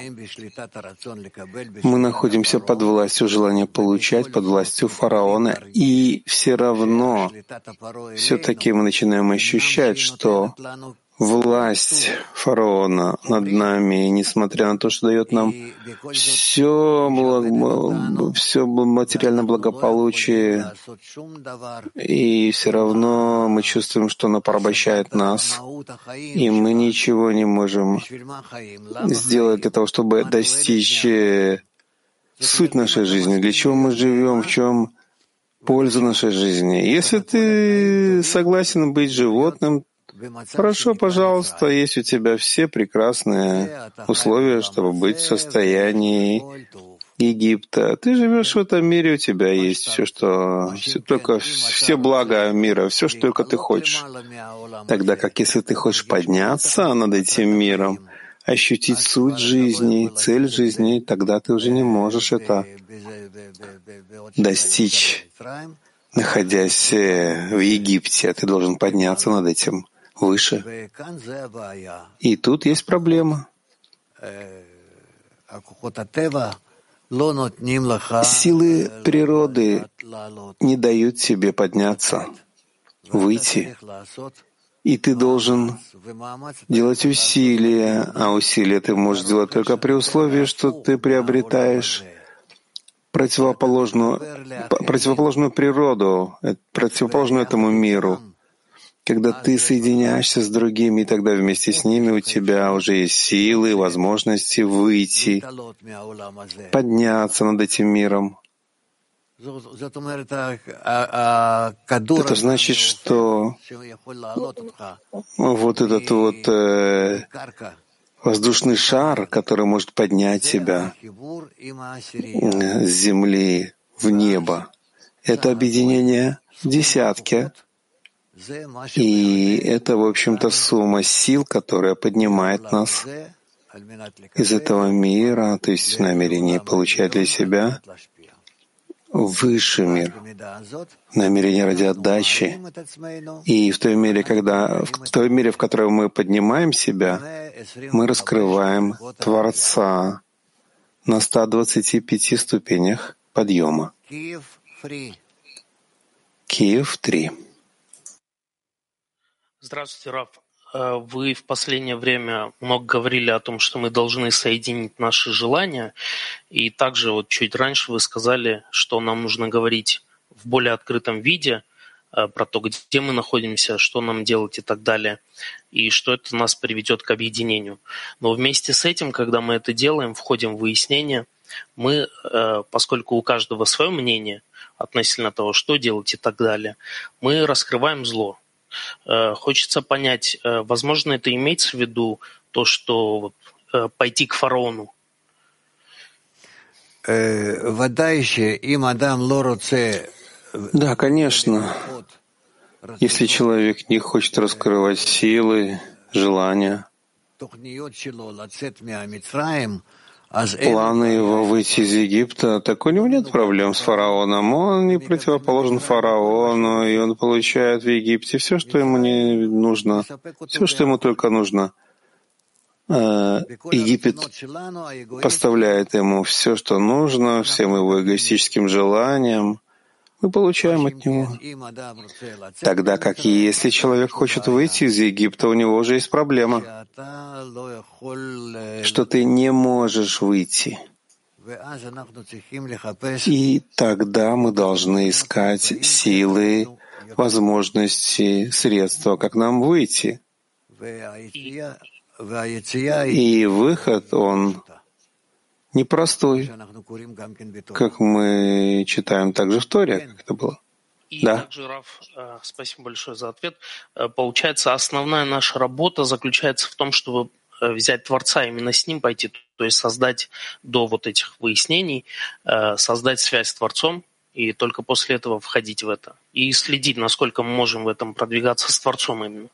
Мы находимся под властью желания получать, под властью фараона, и все равно все-таки мы начинаем ощущать, что власть фараона над нами, несмотря на то, что дает нам все материальное благополучие, и все равно мы чувствуем, что она порабощает нас, и мы ничего не можем сделать для того, чтобы достичь суть нашей жизни, для чего мы живем, в чем польза нашей жизни. Если ты согласен быть животным, хорошо, пожалуйста, есть у тебя все прекрасные условия, чтобы быть в состоянии Египта. Ты живешь в этом мире, у тебя есть все блага мира, все, что только ты хочешь. Тогда как если ты хочешь подняться над этим миром, ощутить суть жизни, цель жизни, тогда ты уже не можешь это достичь, находясь в Египте. Ты должен подняться над этим выше. И тут есть проблема. Силы природы не дают тебе подняться, выйти. И ты должен делать усилия, а усилия ты можешь делать только при условии, что ты приобретаешь противоположную природу, противоположную этому миру. Когда ты соединяешься с другими, тогда вместе с ними у тебя уже есть силы, возможности выйти, подняться над этим миром. Это значит, что вот этот вот воздушный шар, который может поднять себя с земли в небо, это объединение десятки. И это, в общем-то, сумма сил, которая поднимает нас из этого мира, то есть в намерении получать для себя высший мир, намерение ради отдачи. И в той мере, в которой мы поднимаем себя, мы раскрываем Творца на 125 ступенях подъема. Киев 3. Здравствуйте, Рав. Вы в последнее время много говорили о том, что мы должны соединить наши желания, и также вот чуть раньше вы сказали, что нам нужно говорить в более открытом виде про то, где мы находимся, что нам делать и так далее, и что это нас приведет к объединению. Но вместе с этим, когда мы это делаем, входим в выяснение, мы, поскольку у каждого свое мнение относительно того, что делать и так далее, мы раскрываем зло. Хочется понять, возможно, это имеется в виду то, что пойти к фараону? Да, конечно. Если человек не хочет раскрывать силы, желания, планы его выйти из Египта, так у него нет проблем с фараоном. Он не противоположен фараону, и он получает в Египте все, что ему не нужно, все, что ему только нужно. Египет поставляет ему все, что нужно, всем его эгоистическим желаниям. Мы получаем от него. Тогда как если человек хочет выйти из Египта, у него уже есть проблема, что ты не можешь выйти. И тогда мы должны искать силы, возможности, средства, как нам выйти. И выход, он непростой, как мы читаем также в Торе, как это было. И также, Рав, спасибо большое за ответ. Получается, основная наша работа заключается в том, чтобы взять Творца, именно с ним пойти, то есть создать до вот этих выяснений, создать связь с Творцом, и только после этого входить в это. И следить, насколько мы можем в этом продвигаться с Творцом именно.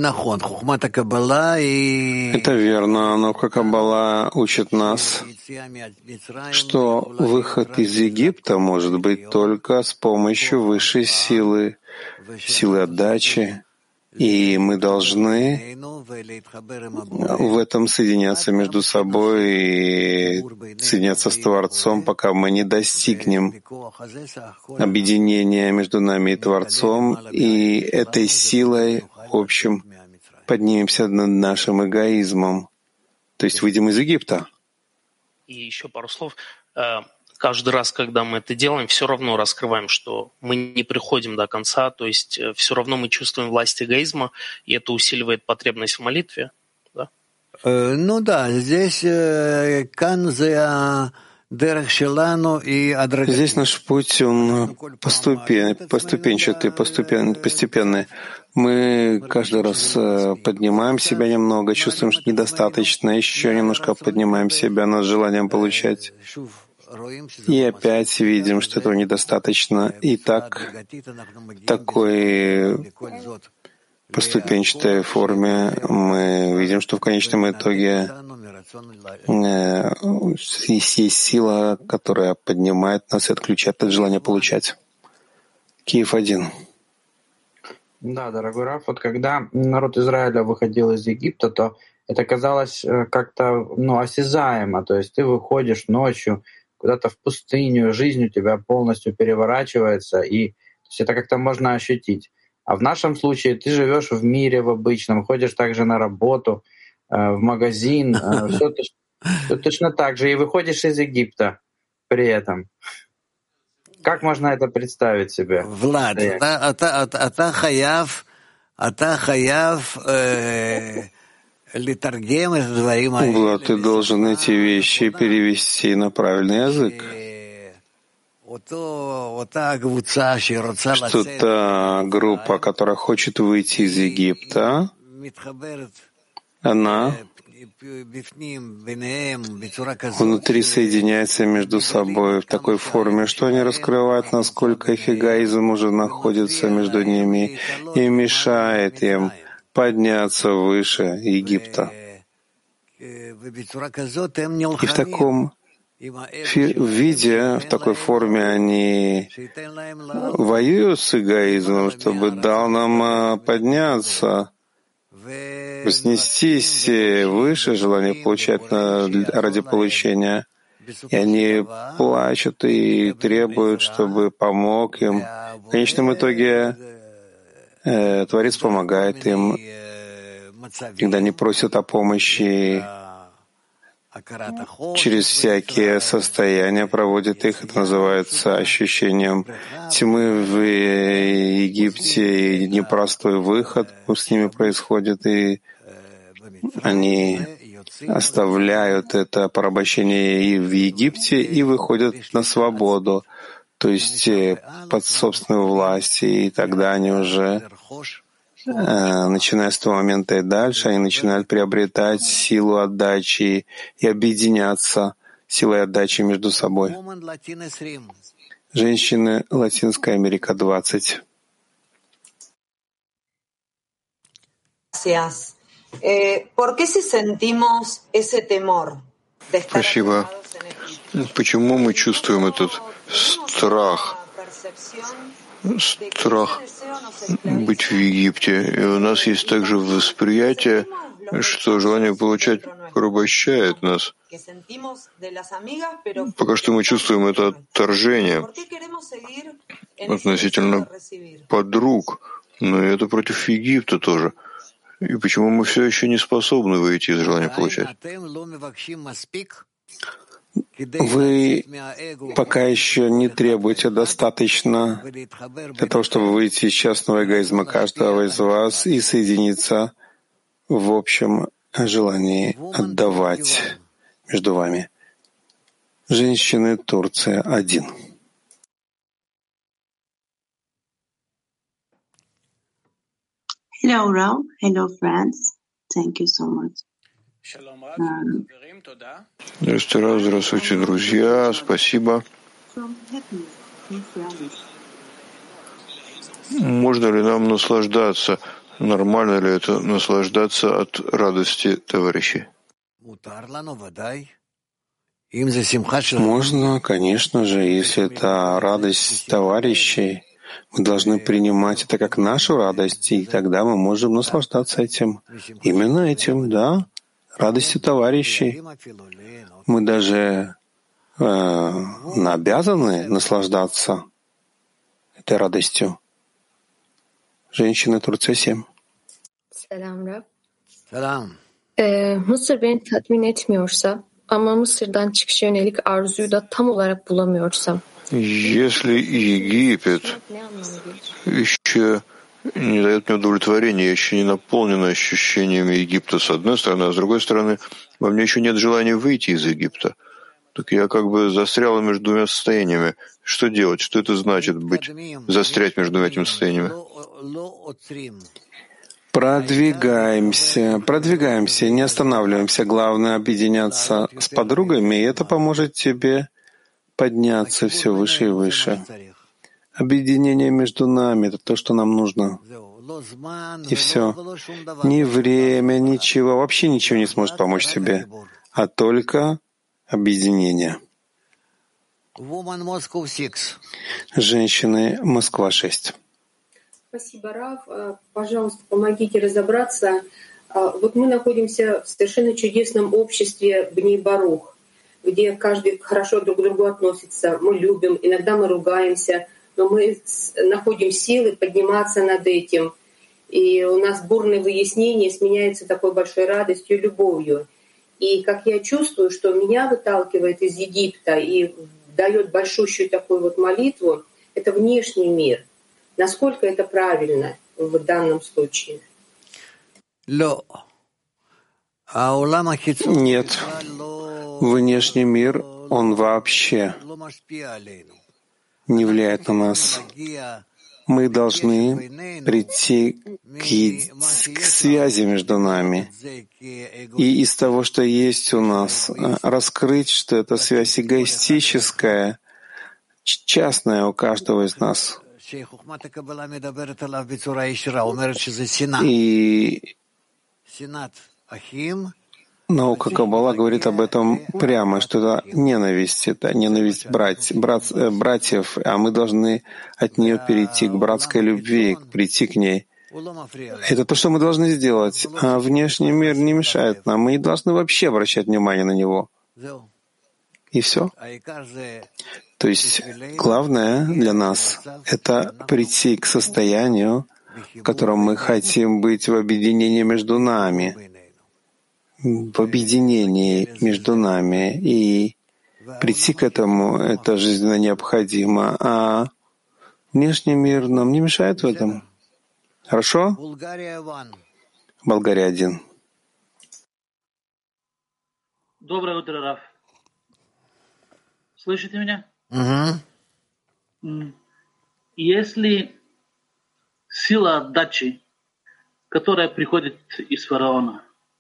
Это верно. Наука Каббала учит нас, что выход из Египта может быть только с помощью высшей силы, силы отдачи. И мы должны в этом соединяться между собой и соединяться с Творцом, пока мы не достигнем объединения между нами и Творцом, и этой силой, в общем, поднимемся над нашим эгоизмом, то есть выйдем из Египта. И еще пару слов. Каждый раз, когда мы это делаем, все равно раскрываем, что мы не приходим до конца, то есть все равно мы чувствуем власть эгоизма, и это усиливает потребность в молитве. Да? Ну да, здесь Здесь наш путь, он поступенчатый, постепенный. Мы каждый раз поднимаем себя немного, чувствуем, что недостаточно, еще немножко поднимаем себя над желанием получать. И опять видим, что этого недостаточно. И так, в такой поступенчатой форме мы видим, что в конечном итоге есть сила, которая поднимает нас и отключает от желания получать. Киев 1. Да, дорогой Раф, вот когда народ Израиля выходил из Египта, то это казалось как-то осязаемо. То есть ты выходишь ночью куда-то в пустыню, жизнь у тебя полностью переворачивается, и то есть это как-то можно ощутить. А в нашем случае ты живешь в мире в обычном, ходишь также на работу, в магазин, все точно так же, и выходишь из Египта при этом. Как можно это представить себе? Влад, Влад, ты должен эти вещи перевести на правильный язык. что та группа, которая хочет выйти из Египта, она внутри соединяется между собой в такой форме, что они раскрывают, насколько их эгоизм уже находится между ними и мешает им подняться выше Египта. И в таком виде, в такой форме они воюют с эгоизмом, чтобы дал нам подняться, вознестись выше, желание получать ради получения. И они плачут и требуют, чтобы помог им. В конечном итоге Творец помогает им, когда они просят о помощи через всякие состояния, проводит их. Это называется ощущением тьмы в Египте и непростой выход с ними происходит, и они оставляют это порабощение и в Египте и выходят на свободу, то есть под собственную власть, и тогда они уже, начиная с того момента и дальше, они начинают приобретать силу отдачи и объединяться силой отдачи между собой. Женщины, Латинская Америка, 20. Спасибо. Почему мы чувствуем этот страх быть в Египте? И у нас есть также восприятие, что желание получать порабощает нас. Пока что мы чувствуем это отторжение относительно подруг, но это против Египта тоже. И почему мы все еще не способны выйти из желания получать? Вы пока еще не требуете достаточно для того, чтобы выйти из частного эгоизма каждого из вас и соединиться в общем желании отдавать между вами. Женщины, Турция, 1. Hello, Rav. Hello, friends. Thank you so much. Здравствуйте, друзья. Спасибо. Можно ли нам наслаждаться? Нормально ли это наслаждаться от радости товарищей? Можно, конечно же, если это радость товарищей, мы должны принимать это как нашу радость, и тогда мы можем наслаждаться этим. Именно этим, да, радостью товарищей. Мы даже обязаны наслаждаться этой радостью. Женщина, Турция, 7. Selam Rab. Selam. Mısır beni tatmin etmiyorsa ama Mısır'dan çıkış yönelik arzuyu da tam olarak bulamıyorsam. Если Египет еще не дает мне удовлетворения, я еще не наполнен ощущениями Египта с одной стороны, а с другой стороны, во мне еще нет желания выйти из Египта. Так я как бы застрял между двумя состояниями. Что делать? Что это значит застрять между этими состояниями? Продвигаемся, не останавливаемся. Главное — объединяться с подругами, и это поможет тебе подняться все выше и выше. Объединение между нами — это то, что нам нужно. И все. Ни время, ничего, вообще ничего не сможет помочь тебе, а только объединение. Женщины, Москва, 6. Спасибо, Рав. Пожалуйста, помогите разобраться. Вот мы находимся в совершенно чудесном обществе Бней Барух, где каждый хорошо друг к другу относится. Мы любим, иногда мы ругаемся, но мы находим силы подниматься над этим. И у нас бурное выяснение сменяется такой большой радостью и любовью. И как я чувствую, что меня выталкивает из Египта и дает большущую такую вот молитву, это внешний мир. Насколько это правильно в данном случае? Нет. Внешний мир, он вообще не влияет на нас. Мы должны прийти к связи между нами и из того, что есть у нас, раскрыть, что эта связь эгоистическая, частная у каждого из нас. И наука Каббала говорит об этом прямо, что это ненависть братьев, а мы должны от нее перейти к братской любви, прийти к ней. Это то, что мы должны сделать, а внешний мир не мешает нам. Мы не должны вообще обращать внимание на него. И все. То есть главное для нас — это прийти к состоянию, в котором мы хотим быть в объединении между нами, в объединении между нами. И прийти к этому — это жизненно необходимо, а внешний мир нам не мешает в этом. Хорошо? Болгария 1. Доброе утро, Раф. Слышите меня? Если сила отдачи, которая приходит из фараона.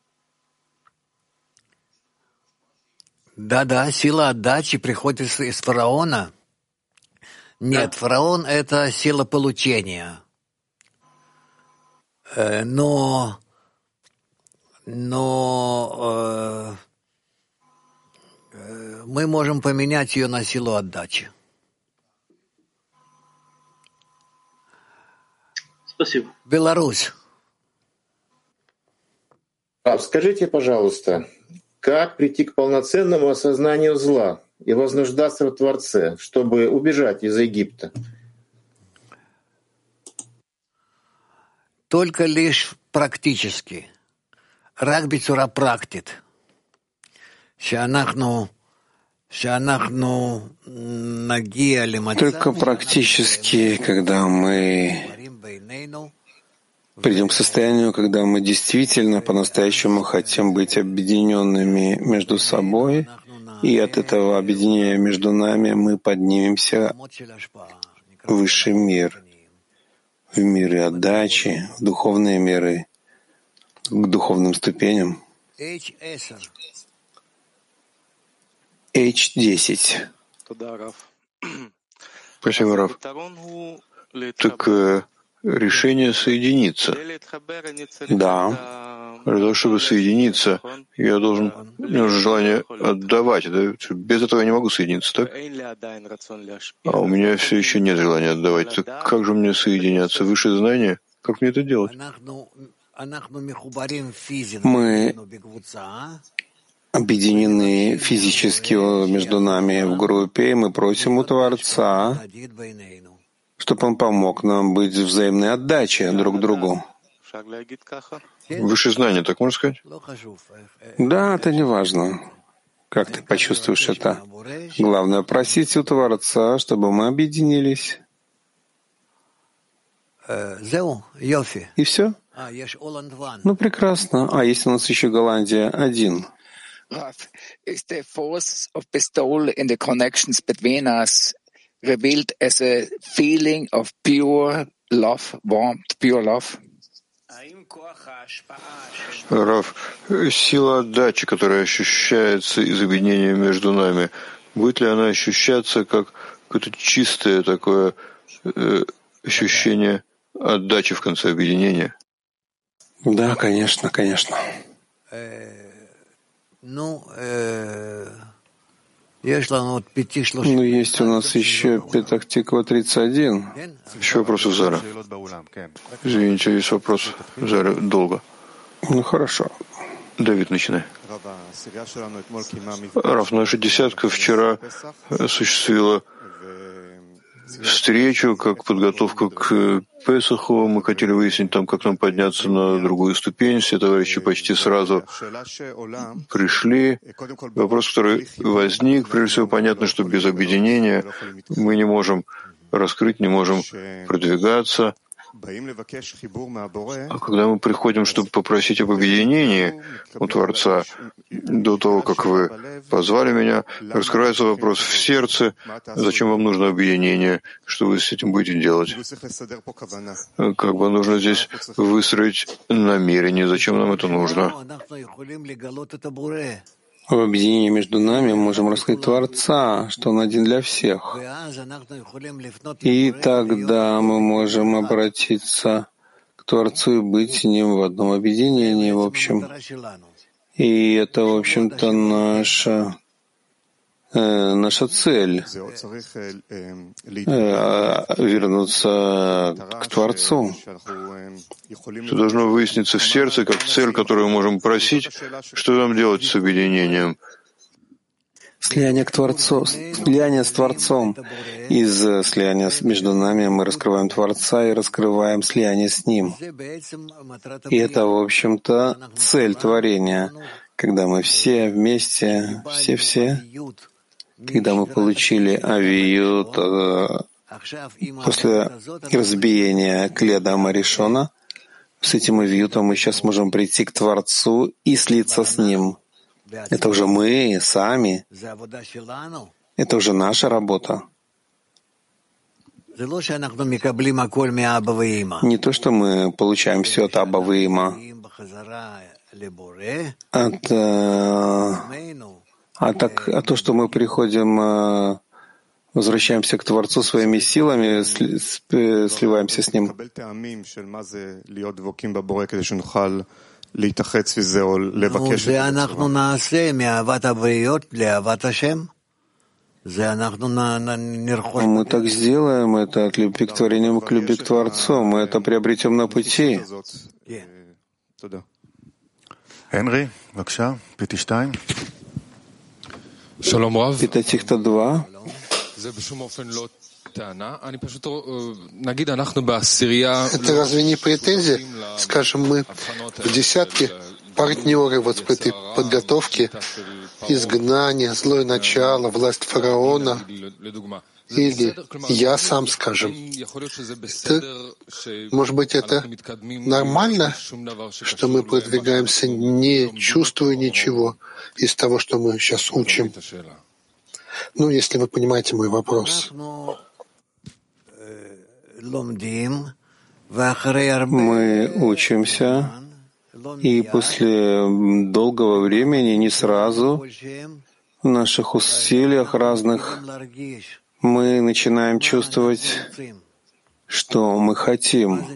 Да, сила отдачи приходит из фараона. Нет, да. Фараон — это сила получения. Но мы можем поменять ее на силу отдачи. Спасибо. Беларусь. Скажите, пожалуйста, как прийти к полноценному осознанию зла и вознуждаться в Творце, чтобы убежать из Египта? Только лишь практически. Рак бицура практит. Только практически, когда мы придем к состоянию, когда мы действительно по-настоящему хотим быть объединенными между собой, и от этого объединения между нами мы поднимемся в высший мир, в миры отдачи, в духовные миры, к духовным ступеням. H10. Спасибо, Раф. Так решение соединиться. Да. Для того, чтобы соединиться, мне нужно желание отдавать. Да? Без этого я не могу соединиться, так? А у меня все еще нет желания отдавать. Так как же мне соединяться? Высшее знание? Как мне это делать? Мы объединены физически между нами в группе, и мы просим у Творца, чтобы Он помог нам быть в взаимной отдаче друг другу. Высшее знание, так можно сказать? Да, это не важно, как ты почувствуешь это. Главное — просить у Творца, чтобы мы объединились. И все? Ну, прекрасно. А есть у нас еще Голландия 1. Is the force of bestowal in the connections between us revealed as a feeling of pure love, warmth, pure love? Раф, сила отдачи, которая ощущается из объединения между нами, будет ли она ощущаться как какое-то чистое такое ощущение отдачи в конце объединения? Да, конечно, конечно. Есть у нас еще Петах Тиква 31. Еще вопросы в Зара. Извините, есть вопрос в Заре долго. Ну, хорошо. Давид, начинай. Раф, наша десятка вчера осуществила встречу как подготовку к Песаху. Мы хотели выяснить там, как нам подняться на другую ступень. Все товарищи почти сразу пришли. Вопрос, который возник, прежде всего, понятно, что без объединения мы не можем раскрыть, не можем продвигаться. А когда мы приходим, чтобы попросить об объединении у Творца, до того, как вы позвали меня, раскрывается вопрос в сердце, зачем вам нужно объединение, что вы с этим будете делать. Как бы нужно здесь выстроить намерение, зачем нам это нужно. В объединении между нами мы можем раскрыть Творца, что Он один для всех. И тогда мы можем обратиться к Творцу и быть с Ним в одном объединении, в общем. И это, в общем-то, наша цель — вернуться к Творцу. Это должно выясниться в сердце, как цель, которую мы можем просить, что нам делать с объединением. Слияние к Творцу, слияние с Творцом. Из слияния между нами мы раскрываем Творца и раскрываем слияние с Ним. И это, в общем-то, цель творения, когда мы все вместе, все, когда мы получили авиют после разбиения кледа Маришона, с этим авиютом мы сейчас можем прийти к Творцу и слиться с Ним. Это уже мы сами. Это уже наша работа. Не то, что мы получаем все от Аба и Има, а то, что мы приходим, возвращаемся к Творцу своими силами, сливаемся с Ним. Мы так сделаем это от любви к творениям к любви к Творцу. Мы это приобретем на пути. Henry, бакша, P2. Питатихта 2. Это разве не претензия? Скажем, мы в десятке партнеры вот в этой подготовке изгнания, злое начало, власть фараона, или я сам, скажем. Может быть, это нормально, что мы продвигаемся, не чувствуя ничего из того, что мы сейчас учим? Ну, если вы понимаете мой вопрос. Мы учимся, и после долгого времени, не сразу, в наших усилиях разных, мы начинаем чувствовать, что мы хотим.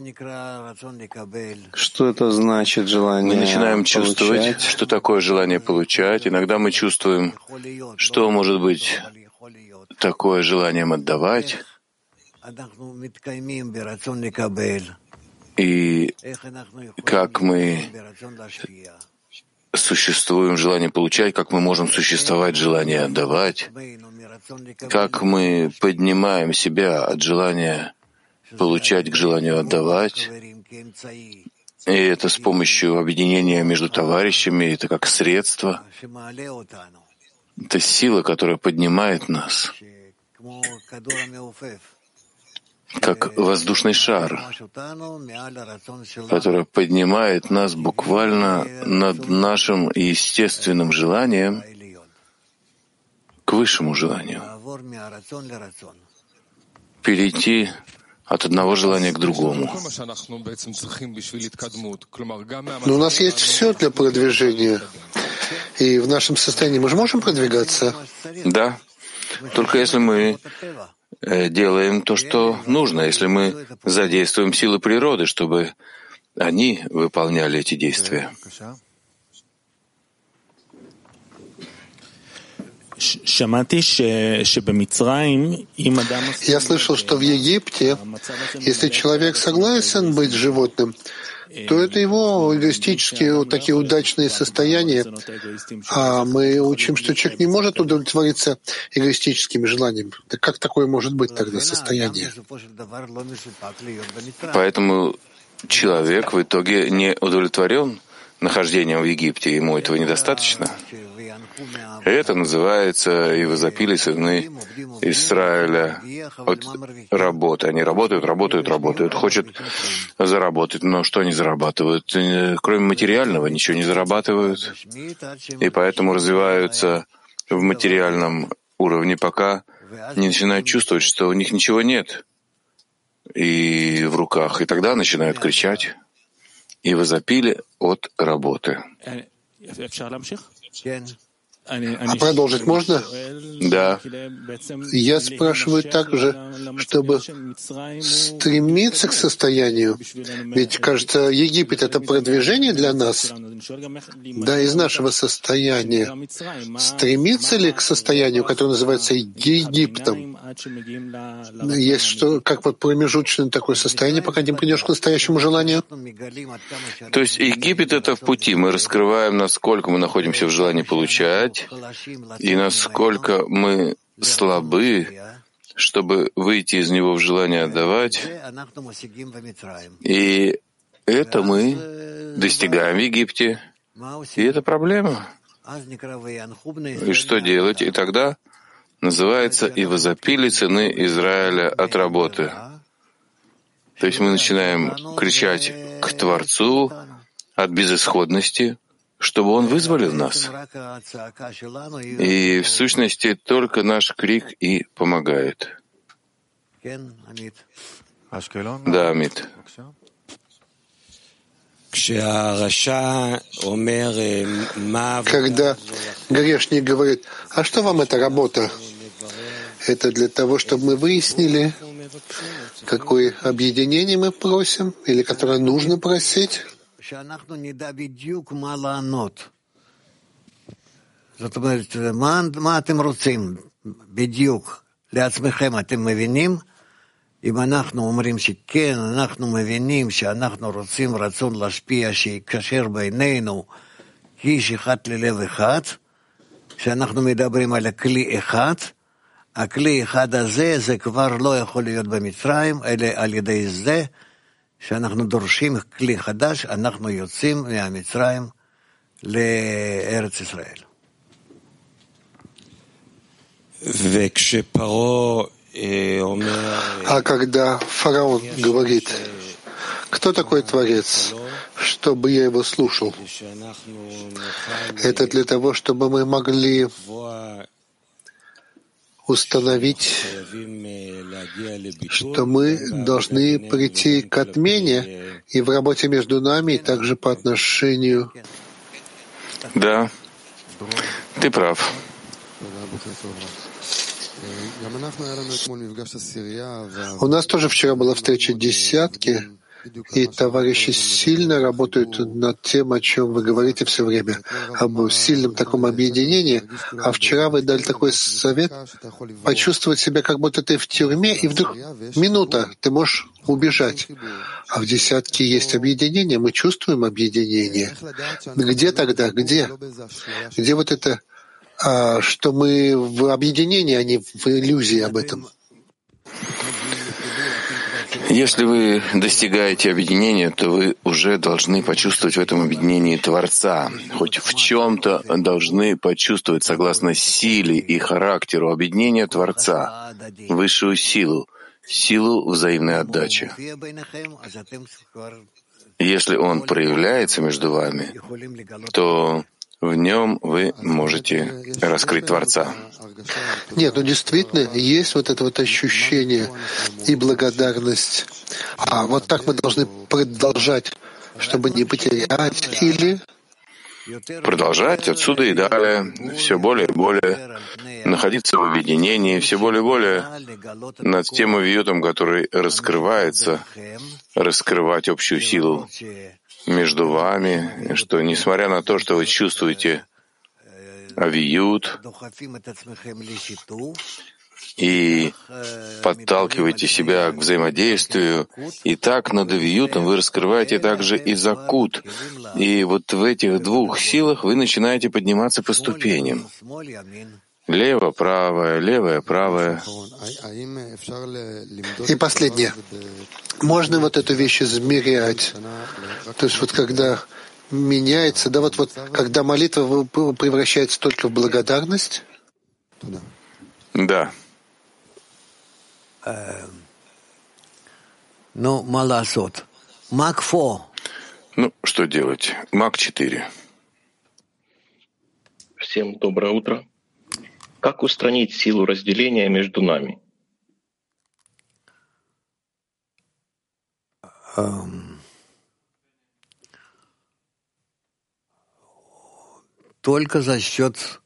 Что это значит желание Мы начинаем получать? чувствовать, что такое желание получать. Иногда мы чувствуем, что может быть такое желанием отдавать. И как мы существуем в желании получать, как мы можем существовать в желании отдавать, как мы поднимаем себя от желания получать к желанию отдавать. И это с помощью объединения между товарищами, это как средство. Это сила, которая поднимает нас, как воздушный шар, который поднимает нас буквально над нашим естественным желанием к высшему желанию, перейти от одного желания к другому. Но у нас есть все для продвижения. И в нашем состоянии мы же можем продвигаться? Да, только если мы делаем то, что нужно, если мы задействуем силы природы, чтобы они выполняли эти действия. Я слышал, что в Египте, если человек согласен быть животным, то это его эгоистические такие удачные состояния. А мы учим, что человек не может удовлетвориться эгоистическими желаниями. Так как такое может быть тогда состояние? Поэтому человек в итоге не удовлетворен нахождением в Египте, ему этого недостаточно. Это называется «И возопили сыны Израиля от работы». Они работают, хотят заработать, но что они зарабатывают? Кроме материального ничего не зарабатывают, и поэтому развиваются в материальном уровне, пока не начинают чувствовать, что у них ничего нет и в руках, и тогда начинают кричать «И возопили от работы». А продолжить можно? Да. Я спрашиваю также, чтобы стремиться к состоянию. Ведь, кажется, Египет — это продвижение для нас, да, из нашего состояния. Стремиться ли к состоянию, которое называется Египтом? Есть что, как вот промежуточное такое состояние, пока не придешь к настоящему желанию? То есть Египет — это в пути. Мы раскрываем, насколько мы находимся в желании получать, и насколько мы слабы, чтобы выйти из него в желание отдавать. И это мы достигаем в Египте. И это проблема. И что делать? И тогда называется «И возопили сыны Израиля от работы». То есть мы начинаем кричать к Творцу от безысходности, чтобы Он вызволил нас. И в сущности только наш крик и помогает. Да, Амит. Когда грешник говорит: «А что вам эта работа?» Это для того, чтобы мы выяснили, какое объединение мы просим или которое нужно просить. זאת אומרת, מה אתם רוצים בדיוק לעצמכם, אתם מבינים? אם אנחנו אומרים שכן, אנחנו מבינים שאנחנו רוצים רצון להשפיע שיקשר בינינו כאיש אחד ללב אחד, שאנחנו מדברים על הכלי אחד, הכלי אחד הזה, זה כבר לא יכול להיות במצרים, אלא על ידי זה שאנחנו דורשים כלי חדש, אנחנו יוצאים מהמצרים לארץ ישראל. А когда фараон говорит: «Кто такой Творец, чтобы я его слушал?» Это для того, чтобы мы могли установить, что мы должны прийти к отмене и в работе между нами, и также по отношению. Да, ты прав. У нас тоже вчера была встреча десятки, и товарищи сильно работают над тем, о чем вы говорите все время, об сильном таком объединении. А вчера вы дали такой совет почувствовать себя, как будто ты в тюрьме, и вдруг минута, ты можешь убежать. А в десятке есть объединение, мы чувствуем объединение. Где тогда? Где? Где вот это, что мы в объединении, а не в иллюзии об этом? Если вы достигаете объединения, то вы уже должны почувствовать в этом объединении Творца. Хоть в чем-то должны почувствовать, согласно силе и характеру объединения Творца, высшую силу, силу взаимной отдачи. Если он проявляется между вами, то в нем вы можете раскрыть Творца. Нет, действительно есть вот это вот ощущение и благодарность. А вот так мы должны продолжать, чтобы не потерять, или продолжать отсюда и далее, все более и более находиться в объединении, все более и более над тем авиютом, который раскрывается, раскрывать общую силу между вами, что несмотря на то, что вы чувствуете авиют и подталкиваете себя к взаимодействию, и так над авиютом вы раскрываете также и закут. И вот в этих двух силах вы начинаете подниматься по ступеням. Лево, правое, левое, правое. И последнее. Можно вот эту вещь измерять? То есть вот когда меняется, да, вот когда молитва превращается только в благодарность? Да. Ну, маласот. Мак-4. Ну, что делать? Мак-4. Всем доброе утро. Как устранить силу разделения между нами? Только за счет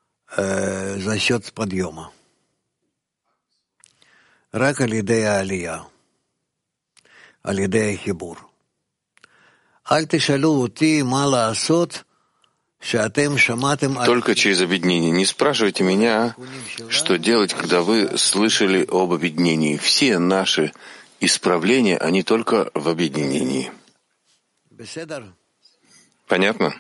подъема. Рак алидея алия. Алидея хибур. Аль тишалу ути мала асот. Только через объединение. Не спрашивайте меня, что делать, когда вы слышали об объединении. Все наши исправления, они только в объединении. Понятно?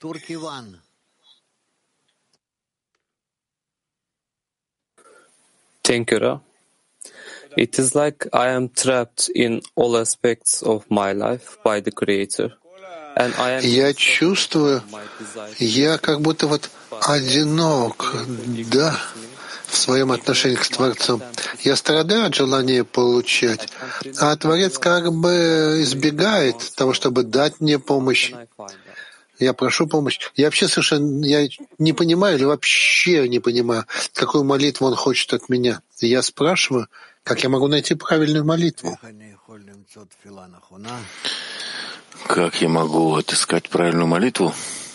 Thank you, Ra. It is like I am trapped in all aspects of my life by the Creator. Я чувствую, я как будто вот одинок, да, в своем отношении к Творцу. Я страдаю от желания получать, а Творец как бы избегает того, чтобы дать мне помощь. Я прошу помощь. Я вообще совершенно не понимаю или вообще не понимаю, какую молитву он хочет от меня. И я спрашиваю, как я могу найти правильную молитву. Как я могу отыскать правильную молитву?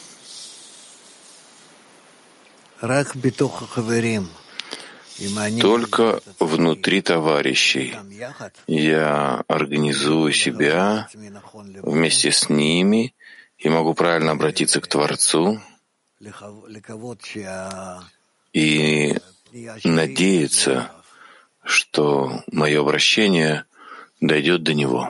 Только внутри товарищей. Я организую себя вместе с ними и могу правильно обратиться к Творцу и надеяться, что мое обращение дойдет до Него.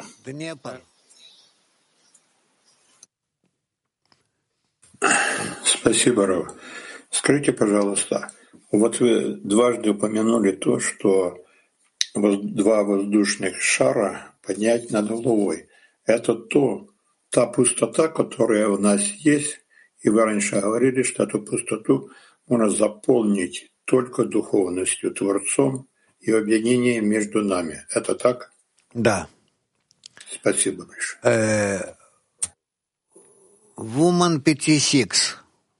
Спасибо, Рав. Скажите, пожалуйста, вот вы дважды упомянули то, что два воздушных шара поднять над головой. Это та пустота, которая у нас есть, и вы раньше говорили, что эту пустоту можно заполнить только духовностью, Творцом и объединением между нами. Это так? Да. Спасибо большое. Woman 56.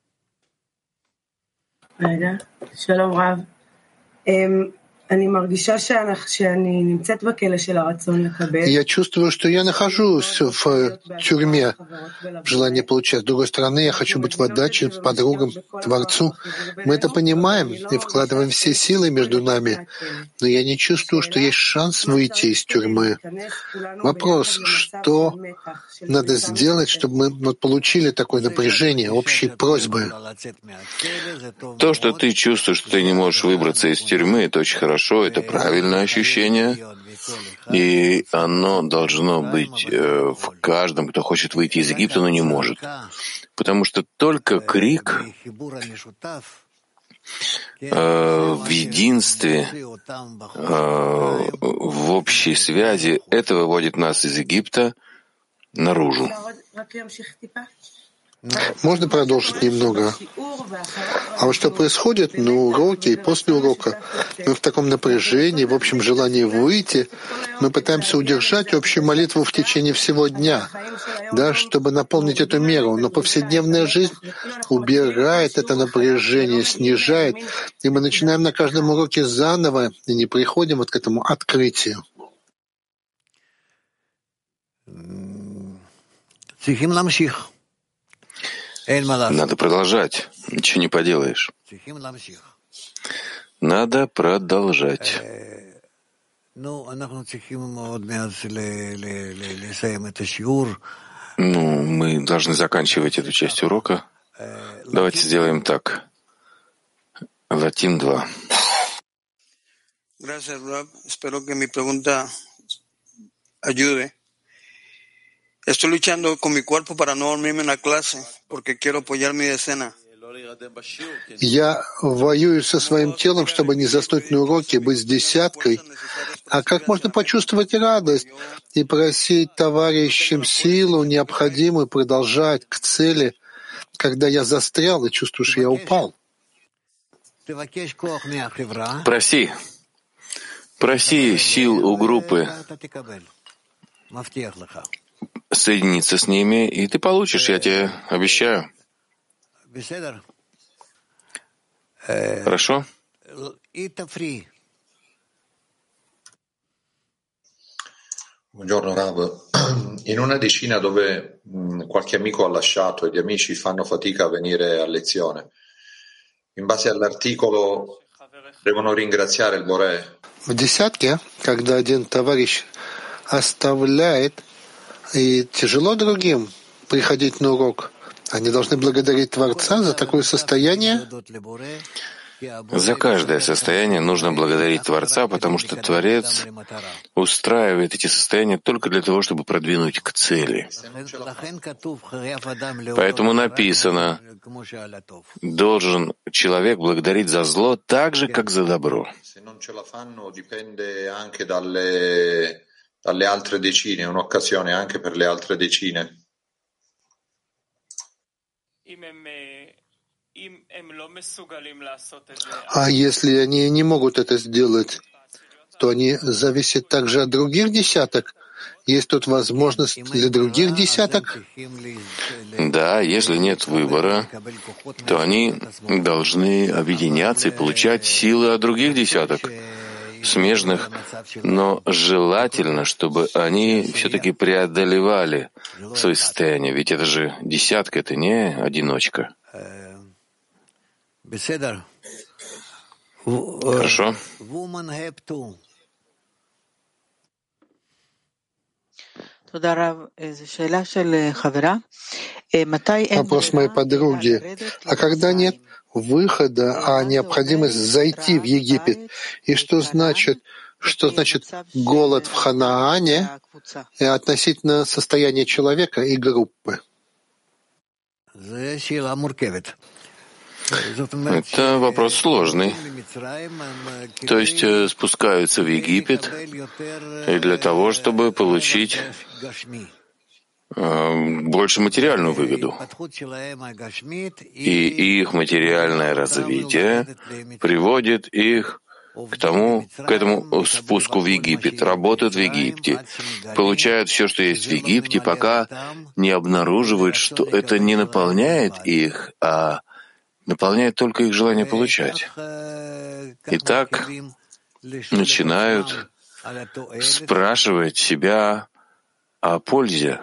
רגע, שלום רב. אני מרגישה שאני נמצאת בכלא של הרצון לקבל. Я чувствую, что я нахожусь в тюрьме желания получать. С другой стороны, я хочу быть в отдаче подругам, Творцу. Мы это понимаем и вкладываем все силы между нами, но я не чувствую, что есть шанс выйти из тюрьмы. Вопрос, что надо сделать, чтобы мы получили такое напряжение, общие просьбы? То, что ты чувствуешь, что ты не можешь выбраться из тюрьмы, это очень хорошо, это правильное ощущение, и оно должно быть в каждом, кто хочет выйти из Египта, но не может. Потому что только крик в единстве, в общей связи, это выводит нас из Египта наружу. Можно продолжить немного? А вот что происходит на уроке и после урока? Мы в таком напряжении, в общем желании выйти, мы пытаемся удержать общую молитву в течение всего дня, да, чтобы наполнить эту меру. Но повседневная жизнь убирает это напряжение, снижает, и мы начинаем на каждом уроке заново и не приходим вот к этому открытию. Надо продолжать. Ничего не поделаешь. Надо продолжать. Ну, мы должны заканчивать эту часть урока. Давайте сделаем так. Латин 2. Gracias, Rab. Espero que mi pregunta ayude. Estoy luchando con mi cuerpo para no dormirme en la clase, porque quiero apoyar mi decena. Я воюю со своим телом, чтобы не заснуть на уроке, быть с десяткой, А как можно почувствовать радость и просить товарищам силу, необходимую продолжать к цели, когда я застрял и чувствую, что я упал? Проси сил у группы соединиться с ними, и ты получишь, я тебе обещаю. Хорошо? Buongiorno Rav. In una decina dove qualche amico ha lasciato e gli amici fanno fatica a venire a lezione, in base all'articolo devono ringraziare il Boré. В десятке, когда один товарищ оставляет, и тяжело другим приходить на урок, они должны благодарить Творца за такое состояние? За каждое состояние нужно благодарить Творца, потому что Творец устраивает эти состояния только для того, чтобы продвинуть к цели. Поэтому написано, должен человек благодарить за зло так же, как за добро. Dalle altre decine, un'occasione anche per le altre decine. А если они не могут это сделать, то они зависят также от других десяток? Есть тут возможность для других десяток? Да, если нет выбора, то они должны объединяться и получать силы от других десяток, смежных, но желательно, чтобы они все-таки преодолевали свои состояния, ведь это же десятка, это не одиночка. Хорошо. Вопрос моей подруги. А когда нет выхода, а необходимость зайти в Египет, и что значит голод в Ханаане и относительно состояния человека и группы? Это вопрос сложный. То есть спускаются в Египет и для того, чтобы получить больше материальную выгоду. И их материальное развитие приводит их к этому спуску в Египет, работают в Египте, получают все, что есть в Египте, пока не обнаруживают, что это не наполняет их, а наполняет только их желание получать. И так начинают спрашивать себя о пользе.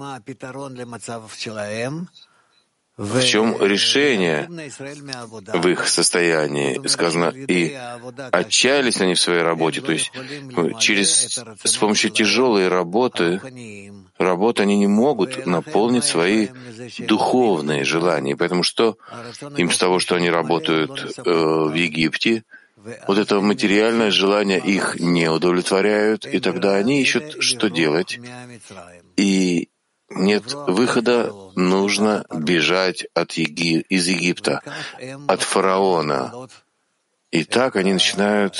В чем решение в их состоянии? Сказано, и отчаялись они в своей работе, то есть с помощью тяжелой работы они не могут наполнить свои духовные желания. Поэтому что им с того, что они работают в Египте, вот это материальное желание их не удовлетворяют, и тогда они ищут, что делать. И нет выхода, нужно бежать из Египта, от фараона. И так они начинают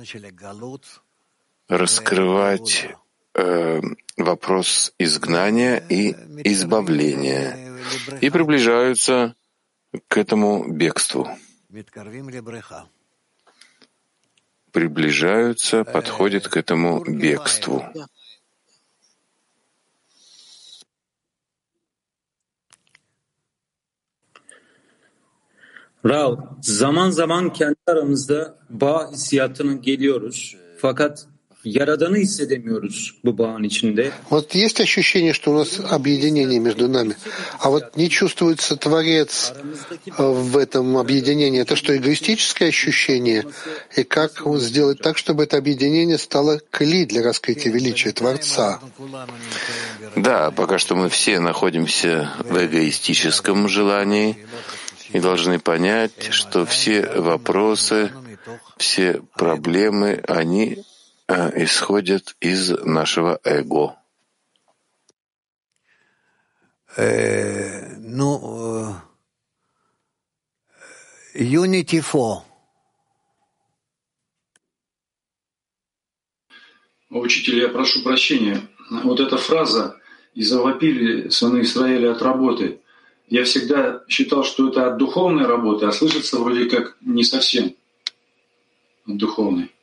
раскрывать вопрос изгнания и избавления и приближаются к этому бегству. Подходят к этому бегству. Rav, zaman zaman kendi aramızda bağ hissiyatına geliyoruz. Fakat Yaradan'ı hissedemiyoruz bu bağın içinde. Вот есть ощущение, что у нас объединение между нами, а вот не чувствуется Творец в этом объединении. Это что, эгоистическое ощущение? И как сделать так, чтобы это объединение стало кли для раскрытия величия Творца? Да, пока что мы все находимся в эгоистическом желании и должны понять, что все вопросы, все проблемы, они исходят из нашего эго. Unity 4. Учитель, я прошу прощения. Вот эта фраза «И завопили сыны Израиля от работы». Я всегда считал, что это от духовной работы, а слышится вроде как не совсем от духовной.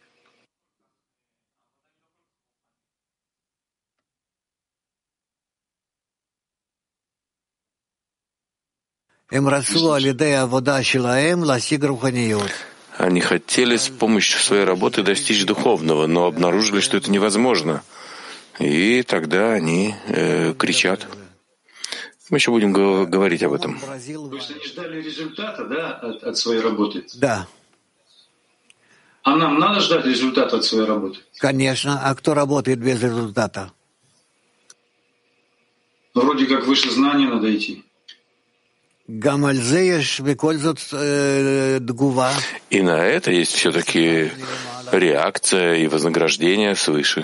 Они хотели с помощью своей работы достичь духовного, но обнаружили, что это невозможно. И тогда они кричат. Мы еще будем говорить об этом. То есть они ждали результата, да, от своей работы? Да. А нам надо ждать результата от своей работы? Конечно. А кто работает без результата? Вроде как выше знания надо идти. И на это есть все-таки реакция и вознаграждение свыше.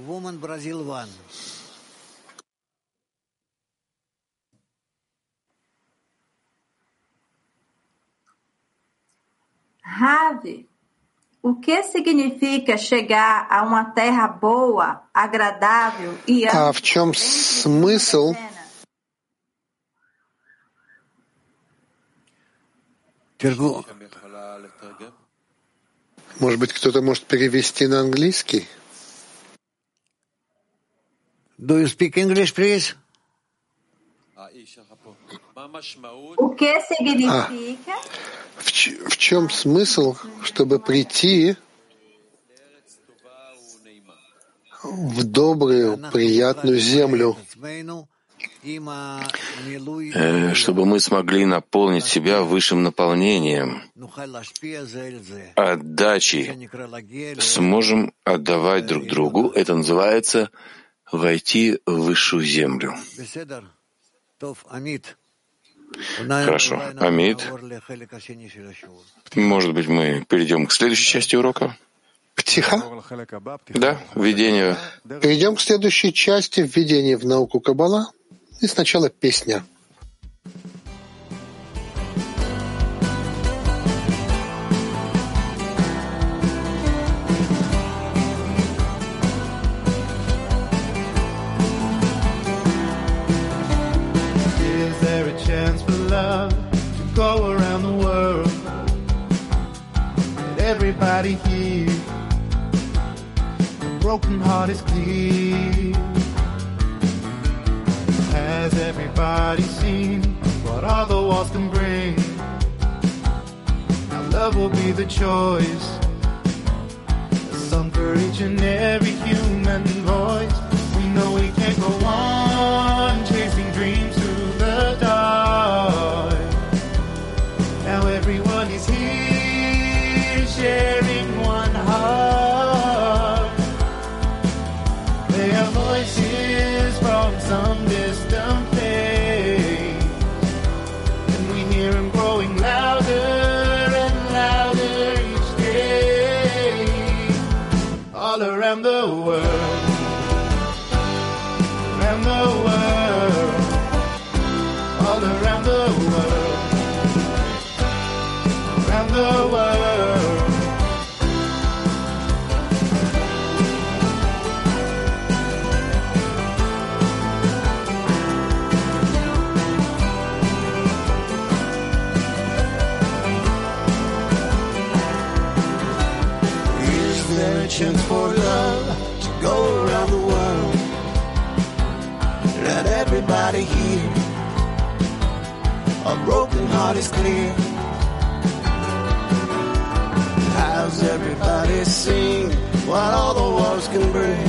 Ravi, o que significa chegar a uma terra boa, agradável e А в чем смысл Может быть, кто-то может перевести на английский? Do you speak English, please? O que significa? В чем смысл, чтобы прийти в добрую, приятную землю? Чтобы мы смогли наполнить себя высшим наполнением, отдачей, сможем отдавать друг другу. Это называется войти в высшую землю. Хорошо. Амид. Может быть, мы перейдем к следующей части урока? Птиха? Да, введение. Перейдем к следующей части введения в науку Каббала. И сначала песня. Go around the world, let everybody hear. A broken heart is clear. Has everybody seen what all the walls can bring? Now love will be the choice, a song for each and every human voice. We know we can't go on chasing dreams through the dark. Now everyone is here, sharing one heart. They are voices from some distant place, and we hear them growing louder and louder each day. All around the world, around the world, all around the world. Around the world, is there a chance for love to go around the world? Let everybody hear. A broken heart is clear. How's everybody sing what all the walls can bring?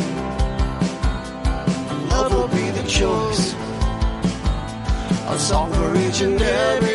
Love will be the choice, a song for each and every